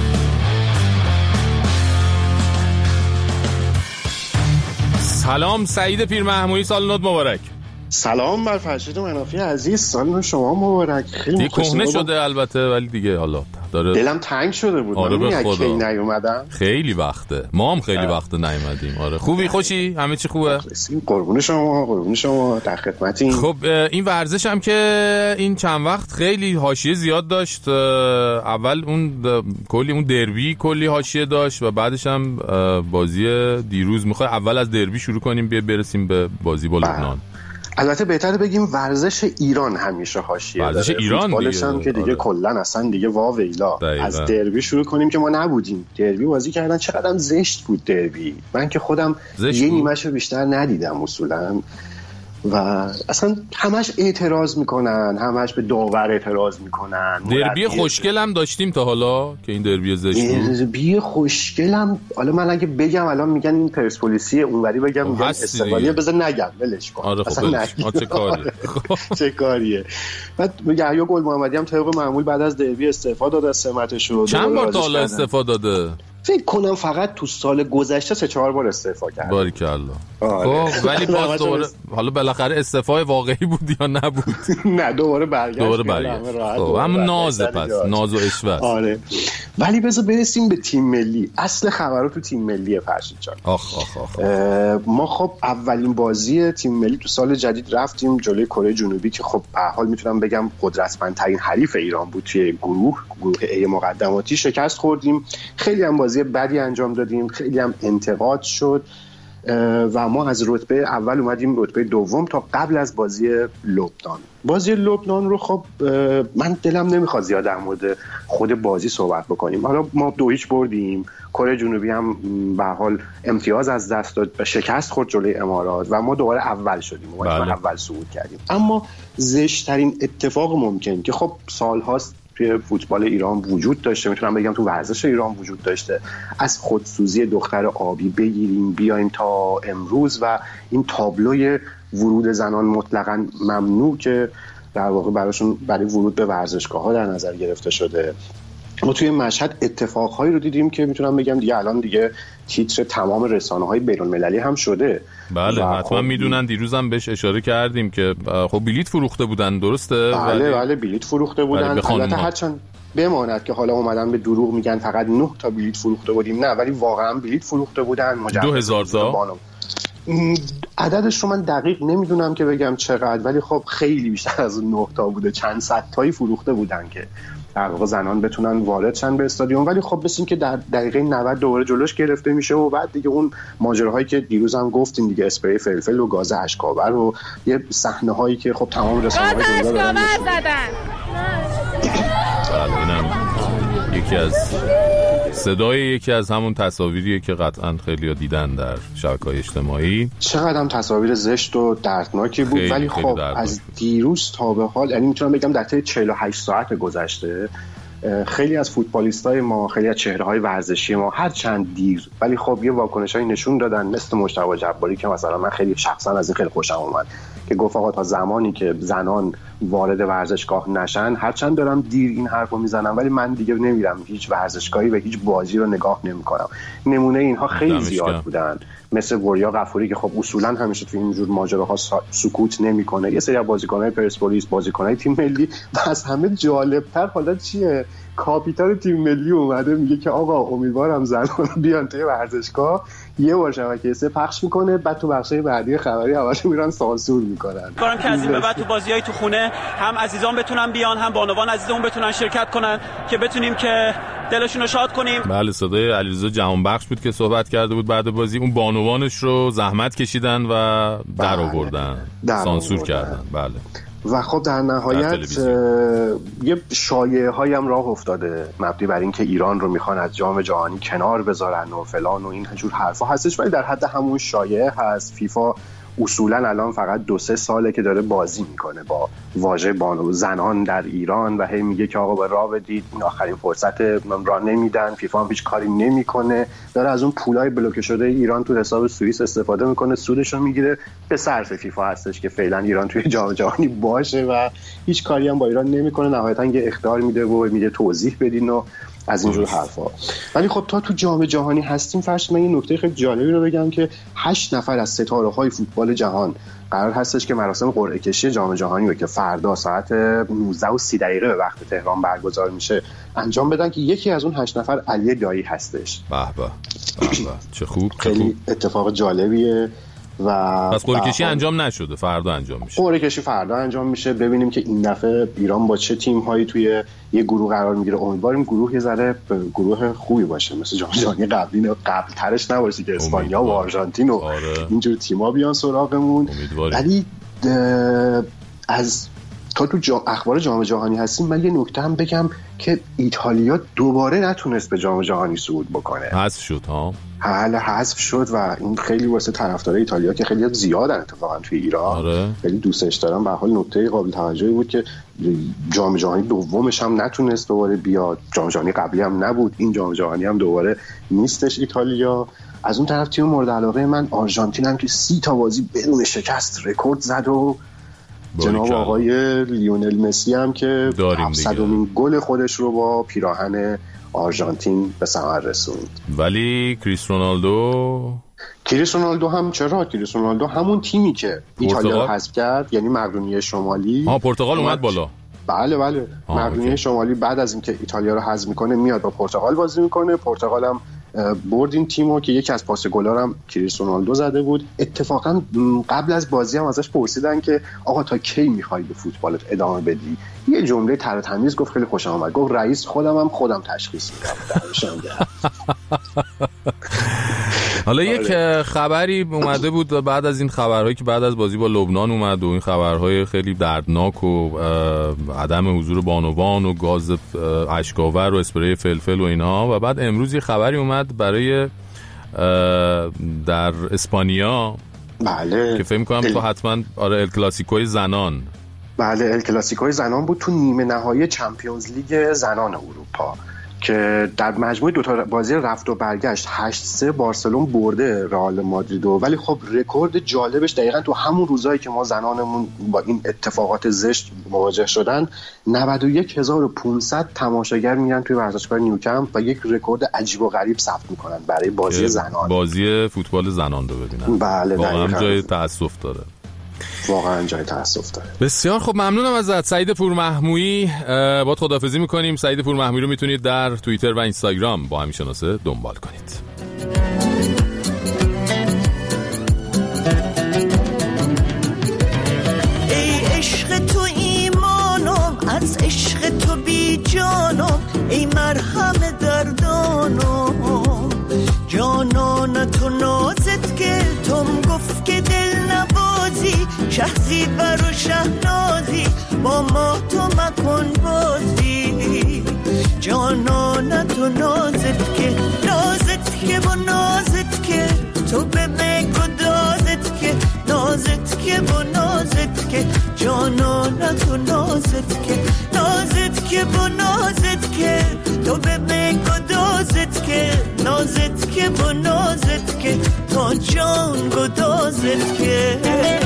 سلام سعید پیرمحمودی، سال نو مبارک. سلام بر فرشید منافی عزیز، سال نو شما مبارک. خیلی کهنه شده البته ولی دیگه حالا داره دلم تنگ شده بود. آره به خدا کی نیومدم، خیلی وقته، ما هم خیلی وقته نیومدیم. آره خوبی؟ خوشی؟ همه چی خوبه؟ قربون شما، قربون شما، در خدمتیم. خب این ورزش هم که این چند وقت خیلی حاشیه زیاد داشت. اول اون کلی اون دربی کلی حاشیه داشت و بعدش هم بازی دیروز. میخوای اول از دربی شروع کنیم بیا برسیم به بازی با لبنان؟ البته بهتره بگیم ورزش ایران همیشه حاشیه ورزش داره. ایران فوتبالش هم که دیگه آره. کلا اصلا دیگه وا ویلا. از دربی شروع کنیم که ما نبودیم، دربی بازی کردن، چقدرم زشت بود دربی. من که خودم یه نیمه‌شو بیشتر ندیدم اصولا. و اصلا همش اعتراض میکنن، همش به داور اعتراض میکنن. دربی خوشگل هم داشتیم تا حالا که این دربی زشت بود. دربی خوشگل هم حالا من اگه بگم الان میگن این پرسپولیسی اونوری بگم میگن استقلالیه، بذار نگم ولش کن. آره خب چه کاریه چه کاریه. بعد یحیی گل محمدی هم طبق معمول بعد از دربی استعفا داد از سمتش رو. چند بار تا حالا استعفا داده؟ فکر کنم فقط تو سال گذشته سه چهار بار استعفا کرد. باریکالله. خب ولی باز دوباره حالا بالاخره استعفای واقعی بود یا نبود؟ نه دوباره برگشت. دوباره برگشت. خب همون نازه پس ناز و عشوه. آره. ولی بذار برسیم به تیم ملی. اصل خبرو تو تیم ملیه فرشید جان. آخ آخ آخ. ما خب اولین بازی تیم ملی تو سال جدید رفتیم جلوی کره جنوبی که خب به هر حال میتونم بگم قدرتمندترین حریف ایران بود توی گروه گروه ای مقدماتی. شکست خوردیم. خیلی هم بازی بدی انجام دادیم، خیلی هم انتقاد شد و ما از رتبه اول اومدیم رتبه دوم تا قبل از بازی لبنان. بازی لبنان رو خب من دلم نمیخواد زیاد در مورد خود بازی صحبت بکنیم. حالا ما دو هیچ بردیم، کره جنوبی هم به هر حال امتیاز از دست داد و شکست خورد جلوی امارات و ما دوباره اول شدیم و ما اول صعود کردیم. اما زشترین اتفاق ممکن که خب سالهاست توی فوتبال ایران وجود داشته، میتونم بگم تو ورزش ایران وجود داشته، از خودسوزی دختر آبی بگیریم بیایم تا امروز و این تابلوی ورود زنان مطلقاً ممنوع که در واقع براشون برای ورود به ورزشگاه‌ها در نظر گرفته شده. ما توی مشهد اتفاقهایی رو دیدیم که میتونم بگم دیگه الان دیگه تیتر تمام رسانه‌های بین‌المللی هم شده. بله حتما میدونن، دیروزم بهش اشاره کردیم که خب بلیت فروخته بودن، درسته؟ بله بله بلیت فروخته بودن. البته هرچند بماند که حالا اومدن به دروغ میگن فقط نه تا بلیت فروخته بودیم، نه ولی واقعا بلیت فروخته بودن. دو هزار تا عددش رو من دقیق نمیدونم که بگم چقدر، ولی خب خیلی بیشتر از اون نه تا بوده، چند صد تایی فروخته بودن که در واقع زنان بتونن وارد شن به استادیوم. ولی خب بسیم که در دقیقه نود دوباره جلوش گرفته میشه و بعد دیگه اون ماجراهایی که دیروز هم گفتیم دیگه، اسپری فلفل و گاز اشک‌آور و یه صحنه هایی که خب تمام رسانه‌های دنیا دارن زدن. بله اینم یکی از صدای یکی از همون تصاویریه که قطعا خیلی‌ها دیدن در شبکه‌های اجتماعی. چقدر هم تصاویر زشت و دردناکی بود. ولی خب از دیروز تا به حال، یعنی میتونم بگم در طی چهل و هشت ساعت گذشته خیلی از فوتبالیستای ما، خیلی از چهره‌های ورزشی ما هر چند دیر ولی خب یه واکنشایی نشون دادن، مثل مجتبی جباری که مثلا من خیلی شخصا از این خیلی خوشم اومد که گفت آقا تا زمانی که زنان وارد ورزشگاه نشن، هرچند دارم دیر این حرفو میزنم ولی من دیگه نمیرم هیچ ورزشگاهی و هیچ بازی رو نگاه نمیکنم. نمونه اینها خیلی زیاد بودن، مثل وریا غفوری که خب اصولا همیشه تو اینجور ماجراها سکوت نمیکنه، یه سری بازیکن‌های پرسپولیس، بازیکن‌های تیم ملی و از همه جالب‌تر حالا چیه، کاپیتان تیم ملی اومده میگه که آقا امیدوارم زنان بیان توی ورزشگاه. یه بار شبکه سه پخش میکنه، بعد تو بخشای بعدی خبری همش میرن سانسور میکنن. کارم که از این به بعد تو بازیای تو خونه هم عزیزان بتونن بیان، هم بانوان عزیزمون بتونن شرکت کنن که بتونیم که دلشون رو شاد کنیم. بله صدای علیرضا جهانبخش بود که صحبت کرده بود بعد بازی. اون بانوانش رو زحمت کشیدن و در آوردن، سانسور کردن. بله. و خب در نهایت یه شایعه هایی هم راه افتاده مبنی بر این که ایران رو میخوان از جام جهانی کنار بذارن و فلان و این جور حرفا هستش، ولی در حد همون شایعه هست. فیفا اصولا الان فقط دو سه ساله که داره بازی میکنه با واژه بانو زنان در ایران و هی میگه که آقا به راه بدید، این آخرین فرصت راه نمیدن، فیفا هم هیچ کاری نمیکنه، داره از اون پولای بلوکه شده ایران تو حساب سوئیس استفاده میکنه، سودش رو میگیره، به صرف فیفا هستش که فعلا ایران توی جام جهانی باشه و هیچ کاری هم با ایران نمیکنه. نهایتا یه اخطار میده و میگه توضیح بدین و از اینجور حرفا. ولی خب تا تو جام جهانی هستیم فرض من این نکته خیلی جالبی رو بگم که هشت نفر از ستاره‌های فوتبال جهان قرار هستش که مراسم قرعه کشی جام جهانی رو که فردا ساعت نوزده و سی دقیقه به وقت تهران برگزار میشه انجام بدن که یکی از اون هشت نفر علی دایی هستش. به به به چه خوب، خیلی اتفاق جالبیه. و پس قرعه کشی انجام نشده، فردا انجام میشه. قرعه کشی فردا انجام میشه، ببینیم که این دفعه ایران با چه تیم هایی توی یه گروه قرار میگیره. امیدواریم گروه یه ذره گروه خوبی باشه، مثل جام جهانی قبلی نه قبل ترش نباشه که اسپانیا و آرژانتین و آره. اینجور تیم‌ها بیان سراغمون. ولی از تا تو جا... اخبار جام جهانی هستیم، من یه نکته هم بگم که ایتالیا دوباره نتونست به جام جهانی صعود بکنه. حذف شد ها. حالا حذف شد و این خیلی واسه طرفدارای ایتالیا که خیلی زیادن اتفاقا توی ایران آره. خیلی دوستش دارم. به هر حال نکته قابل توجهی بود که جام جهانی دومش هم نتونست دوباره بیاد، جام جهانی قبلی هم نبود، این جام جهانی هم دوباره نیستش ایتالیا. از اون طرف تیم مورد علاقه من آرژانتین هم که سی تا بازی بدون شکست رکورد زد و جناب آقای لیونل مسی هم که هفتصدمین گل خودش رو با پیراهن آرژانتین به ثمر رسوند. ولی کریس رونالدو کریس رونالدو هم چرا؟ کریس رونالدو همون تیمی که ایتالیا رو حذف کرد، یعنی مقدونیه شمالی. ها پرتغال اومد بالا. بله بله مقدونیه شمالی بعد از اینکه ایتالیا رو حذف میکنه میاد با پرتغال بازی میکنه. پرتغال هم برد این تیمو که یکی از پاس گل‌ها هم کریس رونالدو زده بود. اتفاقا قبل از بازی هم ازش پرسیدن که آقا تا کی می‌خوای به فوتبالت ادامه بدی؟ یه جمله تر و تمیز گفت، خیلی خوشم اومد. گفت رئیس خودم هم خودم تشخیص میدم. حالا یک خبری اومده بود بعد از این خبرهایی که بعد از بازی با لبنان اومد و این خبرهای خیلی دردناک و عدم حضور بانوان و گاز اشک‌آور و اسپری فلفل و اینها، و بعد امروز یه خبری اومد برای در اسپانیا. بله که فکر می‌کنم تو حتما آره ال کلاسیکوی زنان. بله ال کلاسیکوی زنان بود تو نیمه نهایی چمپیونز لیگ زنان اروپا که در مجموع دو تا بازی رفت و برگشت هشت سه بارسلون برده رئال مادریدو. ولی خب رکورد جالبش دقیقاً تو همون روزایی که ما زنانمون با این اتفاقات زشت مواجه شدن، نود و یک هزار و پانصد تماشاگر میرن توی ورزشگاه نیوکمپ و یک رکورد عجیب و غریب ثبت میکنن برای بازی زنان، بازی فوتبال زنان رو ببینن. بله واقعا جای تأسف داره، واقعا جای تأسف داره. بسیار خب، ممنونم ازت سعید پورمحمویی. با خداحافظی میکنیم. سعید پورمحمویی رو میتونید در توییتر و اینستاگرام با همین شناسه دنبال کنید. ای عشق تو ایمانم، از عشق تو بی جانم، ای مرهم دردانم، جانان تو نازت که تم گفت که دل نبازی، شهزی بر و شهنازی، با ما تو مکن بازی، جانان تو نازت که نازت که با نازت که تو به مگو دازت که نازت که با نازت که جانان تو نازت که نازت که با نازت که تو به مگو دازت که نازت که با نازت که تا جان گدازت که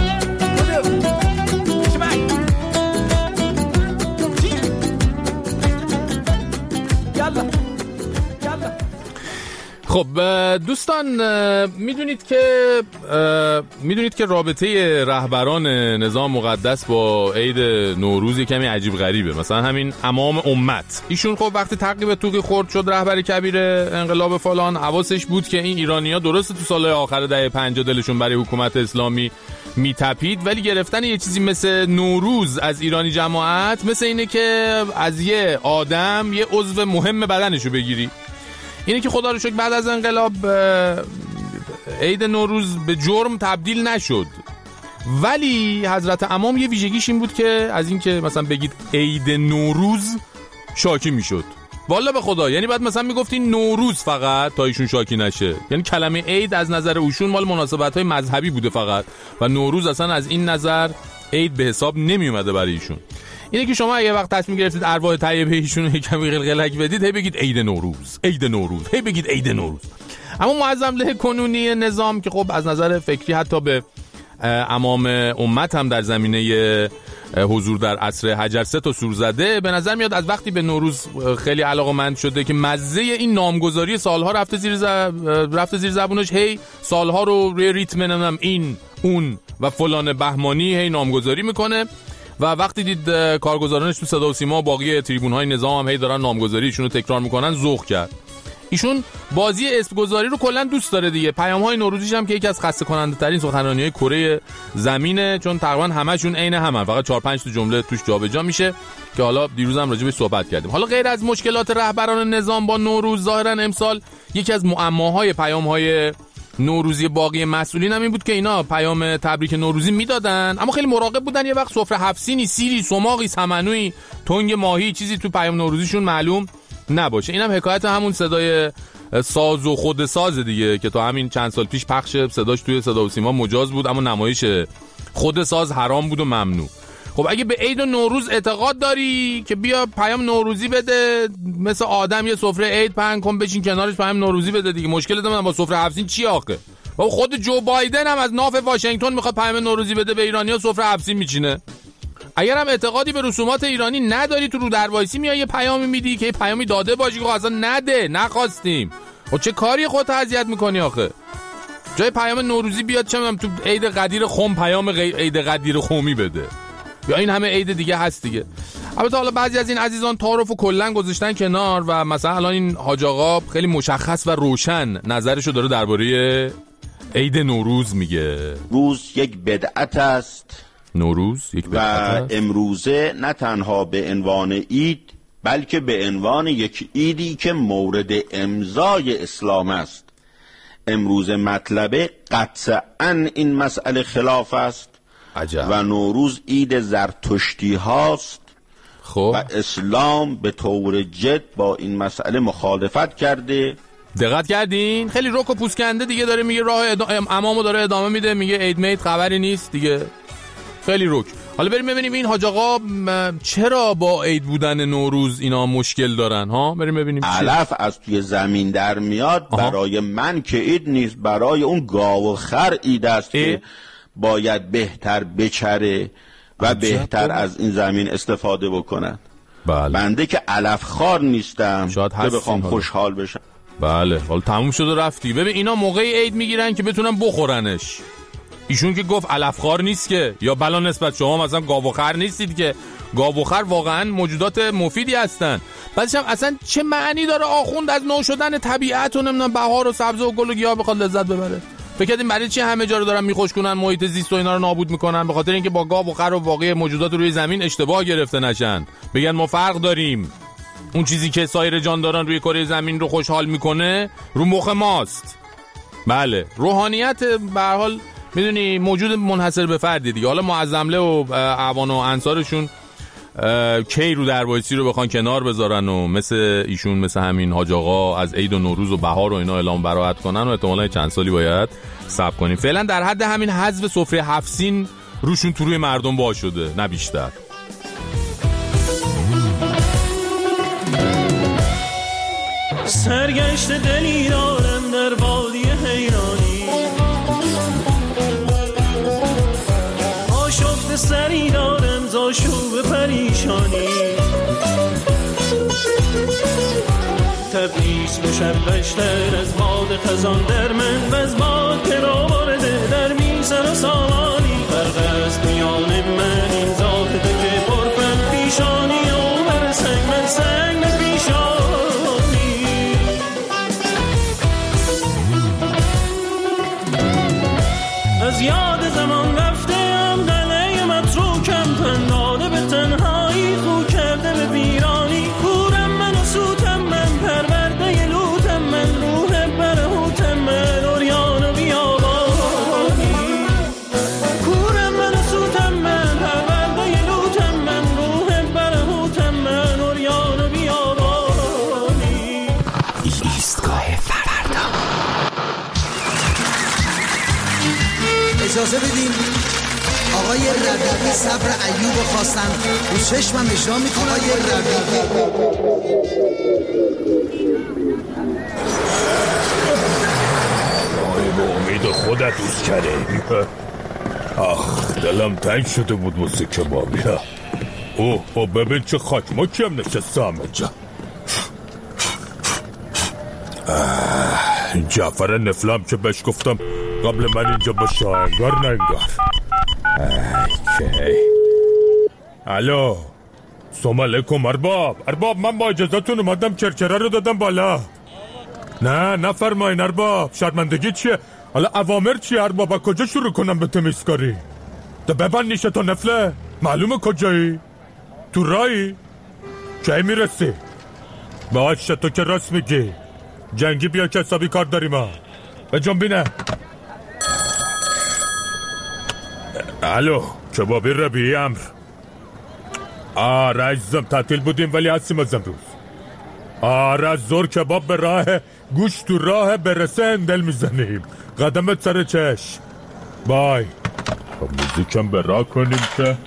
خب دوستان، میدونید که میدونید که رابطه رهبران نظام مقدس با عید نوروز کمی عجیب غریبه. مثلا همین امام امت، ایشون خب وقتی تعقیب توقی خورد شد رهبر کبیر انقلاب فلان، حواسش بود که این ایرانی‌ها درست تو سال آخر دهه پنجاه دلشون برای حکومت اسلامی میتپید، ولی گرفتن یه چیزی مثل نوروز از ایرانی جماعت مثل اینه که از یه آدم یه عضو مهم بدنشو بگیری. اینه که خدا رو شکر بعد از انقلاب عید نوروز به جرم تبدیل نشد، ولی حضرت امام یه ویژگیش این بود که از این که مثلا بگید عید نوروز شاکی میشد. والا به خدا، یعنی بعد مثلا میگفتین نوروز فقط تا ایشون شاکی نشه. یعنی کلمه عید از نظر ایشون مال مناسبت‌های مذهبی بوده فقط، و نوروز اصلا از این نظر عید به حساب نمی اومده برای ایشون. اینه که شما اگه وقت تصمیم گرفتید ارواح طیبه ایشون رو کمی قلقلک بدید، هی بگید عید نوروز، عید نوروز، هی بگید عید نوروز. اما معظم له کنونی نظام که خب از نظر فکری حتی به امام امت هم در زمینه حضور در عصر حجر سه تا سور زده، به نظر میاد از وقتی به نوروز خیلی علاقه‌مند شده که مزه این نامگذاری سالها رفته زیر زب... رفته زیر زبونش، هی سالها رو روی ریتم نمیدونم این اون و فلان بهمانی هی نامگذاری میکنه، و وقتی دید کارگزارانش تو صدا و سیما و باقی تریبون‌های نظام هم هی دارن نامگذاریشون رو تکرار میکنن، ذوق کرد. ایشون بازی اسمگذاری رو کلا دوست داره دیگه. پیام‌های نوروزیش هم که یکی از خسته کننده ترین سخنرانی‌های کره زمینه، چون تقریبا همشون عین همن، فقط چهار پنج تا جمله توش جابجا میشه که حالا دیروز هم راجع بهش صحبت کردیم. حالا غیر از مشکلات رهبران نظام با نوروز، ظاهرا امسال یکی از معماهای پیام‌های نوروزی باقی مسئولین هم این بود که اینا پیام تبریک نوروزی میدادن، اما خیلی مراقب بودن یه وقت سفره هفسینی، سیری، سماقی، سمنوی، تنگ ماهی چیزی تو پیام نوروزیشون معلوم نباشه. اینم حکایت همون صدای ساز و خود ساز دیگه که تو همین چند سال پیش پخش صداش توی صدا و سیما مجاز بود، اما نمایش خود ساز حرام بود و ممنوع. خب اگه به عید و نوروز اعتقاد داری که بیا پیام نوروزی بده، مثل آدم یه سفره عید پهن کن بشین کنارش پیام نوروزی بده دیگه، مشکلت من با سفره هفسین چی آخه؟ و خود جو بایدن هم از ناف واشنگتن میخواد پیام نوروزی بده به ایرانی‌ها، سفره هفسین میچینه. اگر هم اعتقادی به رسومات ایرانی نداری، تو رو در وایسی میای یه پیامی میدی که یه پیامی داده باشی که اصلا نده، نخواستیم. خب چه کاری خودت اذیت میکنی آخه؟ جای پیام نوروزی بیاد چه میدونم تو عید قدیر خم پیام عید قدیر خمی بده، یا این همه عید دیگه هست دیگه. البته حالا بعضی از این عزیزان تعارف و کلا گذاشتن کنار و مثلا الان این حاج آقا خیلی مشخص و روشن نظرشو داره درباره عید نوروز میگه. روز یک بدعت است، نوروز یک بدعت و امروزه نه تنها به عنوان عید بلکه به عنوان یک عیدی که مورد امضای اسلام است. امروز مطلبه قطعاً این مسئله خلاف است. عجب. و نوروز عید زرتشتی هاست. خب. و اسلام به طور جد با این مسئله مخالفت کرده. دقت کردین؟ خیلی رک و پوسکنده دیگه داره میگه، راه ادام... امامو داره ادامه میده، میگه عید مید خبری نیست دیگه، خیلی رک. حالا بریم ببینیم این حاج آقا چرا با عید بودن نوروز اینا مشکل دارن ها. بریم ببینیم علف از توی زمین در میاد. آها. برای من که عید نیست، برای اون گاو و خر عید است اه؟ که باید بهتر بچره و بهتر از این زمین استفاده بکنن. بله. بنده که علف خار نیستم که بخوام خوشحال بشم. بله حالا تموم شد و رفتی. ببین اینا موقع عید میگیرن که بتونن بخورنش، ایشون که گفت علف خار نیست که، یا بلا نسبت شما مثلا گاو و خر نیستید که. گاو و خر واقعا موجودات مفیدی هستن. بعدش هم اصلا چه معنی داره آخوند از نو شدن طبیعت و نمیدونم بهار و سبزه و گل و گیاه بخواد لذت ببره؟ فکر کردین برای چی همه جا رو دارن میخوش کنن، محیط زیست و اینا رو نابود میکنن؟ به خاطر اینکه با گاو و خر و باقی موجودات روی زمین اشتباه گرفته نشن، بگن ما فرق داریم، اون چیزی که سایر جانداران روی کره زمین رو خوشحال میکنه رو مخ ماست. بله روحانیت به هر حال میدونی موجود منحصر به فردی دیگه. حالا معظمله و اعوان و انصارشون کی رو دروایسی رو بخوان کنار بذارن و مثل ایشون مثل همین حاج آقا از عید و نوروز و بهار و اینا اعلام براءت کنن و احتمالاً چند سالی باید صبر کنیم. فعلا در حد همین حذف سفره هفسین روشون تو روی مردم با شده، نه بیشتر. سرگشت دلی دارم در وادی حیرانی، آشفت سری دارم زاشوب پریشانی، تبریز مشبشتر از باد خزان در من و از باد که را وارده در میزن و سامانی، فرق است میان من این ذات دکه پرفن پیشانی و بر سنگ من سنگ پیشانی. از یاد زمان رفتم قلعه متروکم، پنداده به تنهایی خو کرده به ویرانی، کورم من و سوتم من، پرورده لوتم من، روح برهوتم من، اوریان و بیابانی، کورم من و سوتم من، پرورده لوتم من، روح برهوتم من، اوریان و بیابانی. ایستگاه فردا. اجازه بدین آقای ربیعی صبر ایوب خواستن رو چشمم اجرا میکنه. آقای ربیعی آقای به امید خودت دوست کرده. آخ دلم تنگ شده بود واسه کبابی. اوه اوه ببین چه خاکماکی هم نشسته همه جا. جعفر نفلم که بهش گفتم قبل من اینجا با شاهنگار ننگار. الو سلام علیکم ارباب. ارباب من با اجازتون اومدم کرکره رو دادم بالا. نه نفرماین ارباب، شرمندگی چیه؟ حالا اوامر چیه ارباب؟ کجا شروع کنم به تمیزکاری؟ ده ببند نیشه تا نفله. معلومه کجایی؟ تو رایی؟ کی میرسی؟ باشه تو که راست میگی. جنگی بیا که حسابی کار داریم ها. به جنبینه. الو کبابی ربیعی امر. آره عزیزم تعطیل بودیم ولی هستیم از امروز. آره زور کباب به راه، گوش تو راه، برسه اندل میزنیم. قدمت سر چش. بای. با موزیکم به راه کنیم که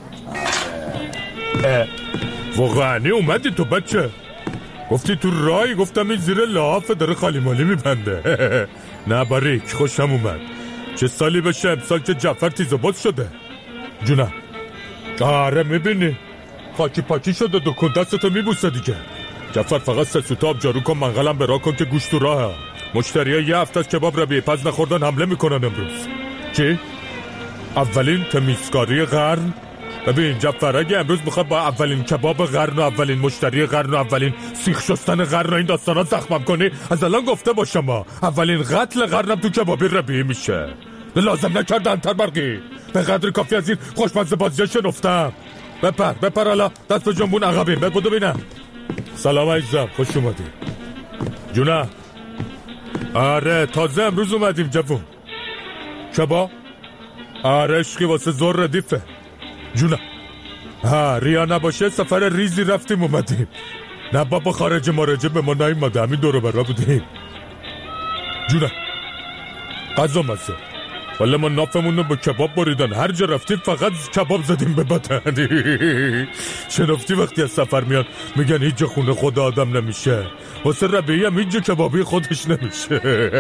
واقعانی اومدی تو بچه؟ گفتی تو رای؟ گفتم این زیر لحاف داره خالی مالی میبنده. نه باریک خوشم اومد. چه سالی بشه امسال که جعفر تیز و باز شده؟ جونم. آره میبینی خاکی پاکی شده، دو دستتو میبوسه دیگه. جعفر فقط سه سوتا آب جارو کن، منقلم به راه کن که گوش تو راه. مشتری ها یه هفته از کباب ربیعی پز نخوردن حمله میکنن امروز. چی؟ اولین تمیزکاری قرن؟ ببین جعفر اگه امروز میخواد با اولین کباب قرن و اولین مشتری قرن و اولین سیخ شستن قرن و این داستانا زخمم کنی، از الان گفته باشم ها اولین قتل قرنم تو کبابی ربیعی میشه. لازم نکردن تر برقی، به قدر کافی از این خوشمزه بازی شنفتم. بپر بپر حالا دست به جنبون عقبیم. بگو ببینم. سلام عزیزم خوش اومدی. جونم. آره تازه امروز اومدیم جوون. کباب؟ آره عشقی واسه زور ردیفه. جونم. ها ریا نباشه سفر ریزی رفتیم اومدیم. نه بابا خارج مارجه به ما نایماده، همین دور و برا بودیم. جونم. قضا مزه ولی ما نافمون رو با کباب بریدن، هر جا رفتیم فقط کباب زدیم به بدن. شنفتی وقتی از سفر میان میگن هیچ خونه خود آدم نمیشه، واسه ربیعی هم هیچ کبابی خودش نمیشه.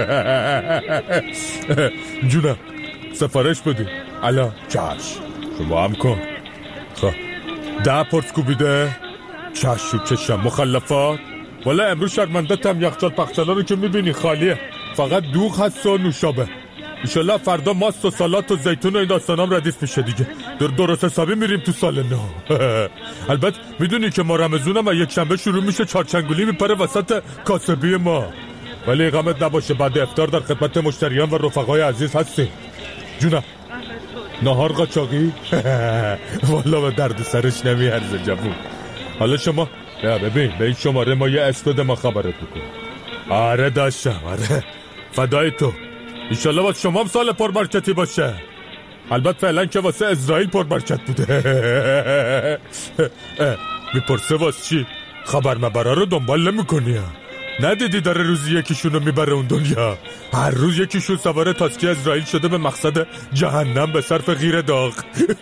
جونم سفارش بدیم الان. چش شما هم کن. خب ده پرس کوبیده. چش رو چشم. مخلفات والا امروز شرمندتم، یخچال پخچالا رو که میبینی خالیه، فقط دوغ هست و نوشابه. انشالله فردا ماست و سالات و زیتون و این داستانام ردیف میشه دیگه. در درست حسابی میریم تو سال نو. البته میدونی که ما رمزونم و یک شنبه شروع میشه چارچنگولی میپره وسط کاسبی ما، ولی غمت نباشه بعد افطار در خدمت مشتریان و رفقای عزیز هستیم. جونم. نهار قاچاقی؟ والا به درد سرش نمیارزه جوون. حالا شما یا ببین به این شماره ما یه اسپد ما خبرت بکن. آره داشتم. آره فدای تو. انشالله واسه شما هم سال پربرکتی باشه. البته فعلا که واسه اسرائیل پربرکت بوده. میپرسه واسه چی؟ خبر مبرا رو دنبال نمیکنی؟ ندیدی داره روزی یکیشونو میبره اون دنیا؟ هر روز یکیشون سواره تاسکی اسرائیل شده به مقصد جهنم به صرف غیر داغ.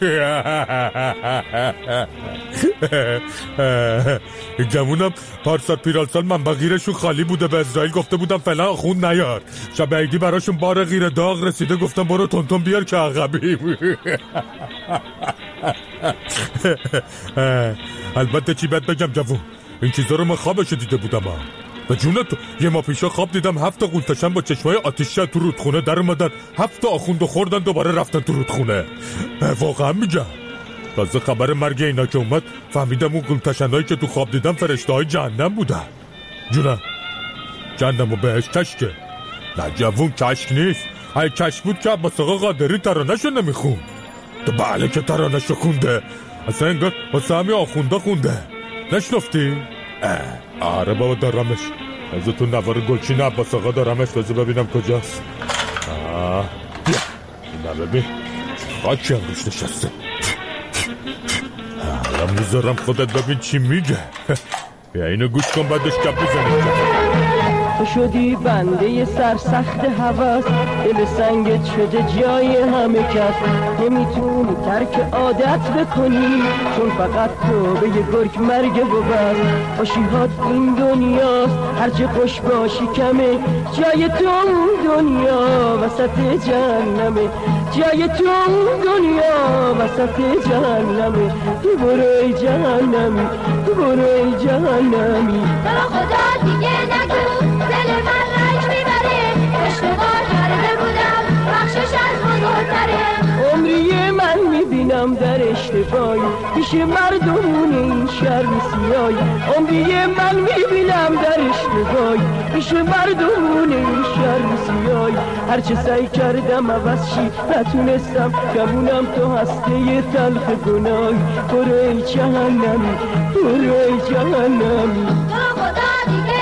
گمونم پارسال پیرالسال منبع غیرشون خالی بوده، به اسرائیل گفته بودم فعلا خون نیار، شب عیدی براشون بار غیر داغ رسیده، گفتم برو تونتون بیار که عقبیم. البته چی بهت بگم جوون، این چیزا رو من خوابشو دیده بودم ها. و جونتو یه ما پیشا خواب دیدم هفت تا قولتشن با چشمای آتیشه تو رودخونه در اومدن، هفت تا آخوندو خوردن دوباره رفتن تو رودخونه. واقعا میگم. تازه خبر مرگ اینا که اومد فهمیدم اون قولتشنایی که تو خواب دیدم فرشته های جهنم بودن. جونم. جهنم و بهش کشکه. نه جوون کشک نیست. های کشک بود که عباس آقا قادری ترانه‌شو نمیخون. تو بله که ترانه‌شو خونده. اصلا انگار واسه همین آخونده خونده. نشنفتی؟ آره بابا دارمش. از تو نوار گلچین عباس آقا دارمش. بذار ببینم کجاست. آه بیا اینا ببین خاکی هم روش نشسته. الان میذارم خودت ببین چی میگه. بیا اینو گوش کن بعدش کپ بزنیم. تو شدی بنده سرسخت هوس، دل سنگت شده جای همه کس، نمیتونی ترک عادت بکنی چون فقط تو به یه گرگ مرگ ببر. خوشیهات این دنیاست هرچه خوش باشی کمه، جای تو اون دنیا وسط جهنمه، جای تو اون دنیا وسط جهنمه. تو برای جهنمی، تو برای جهنمی. برا خدا دیگه نگو دل من رنج میبره، اشتباه کرده بودم بخشش از بزرگتره. عمری من میبینم در اشتباهی پیش مردمون این شهر سیایی. عمری من میبینم در اشتباهی پیش مردمون این شهر سیایی. هرچه سعی کردم عوض شی نتونستم، گمونم تو هسته تلخ گناهی. برای جهنمی، برای جهنمی. برا خدا دیگه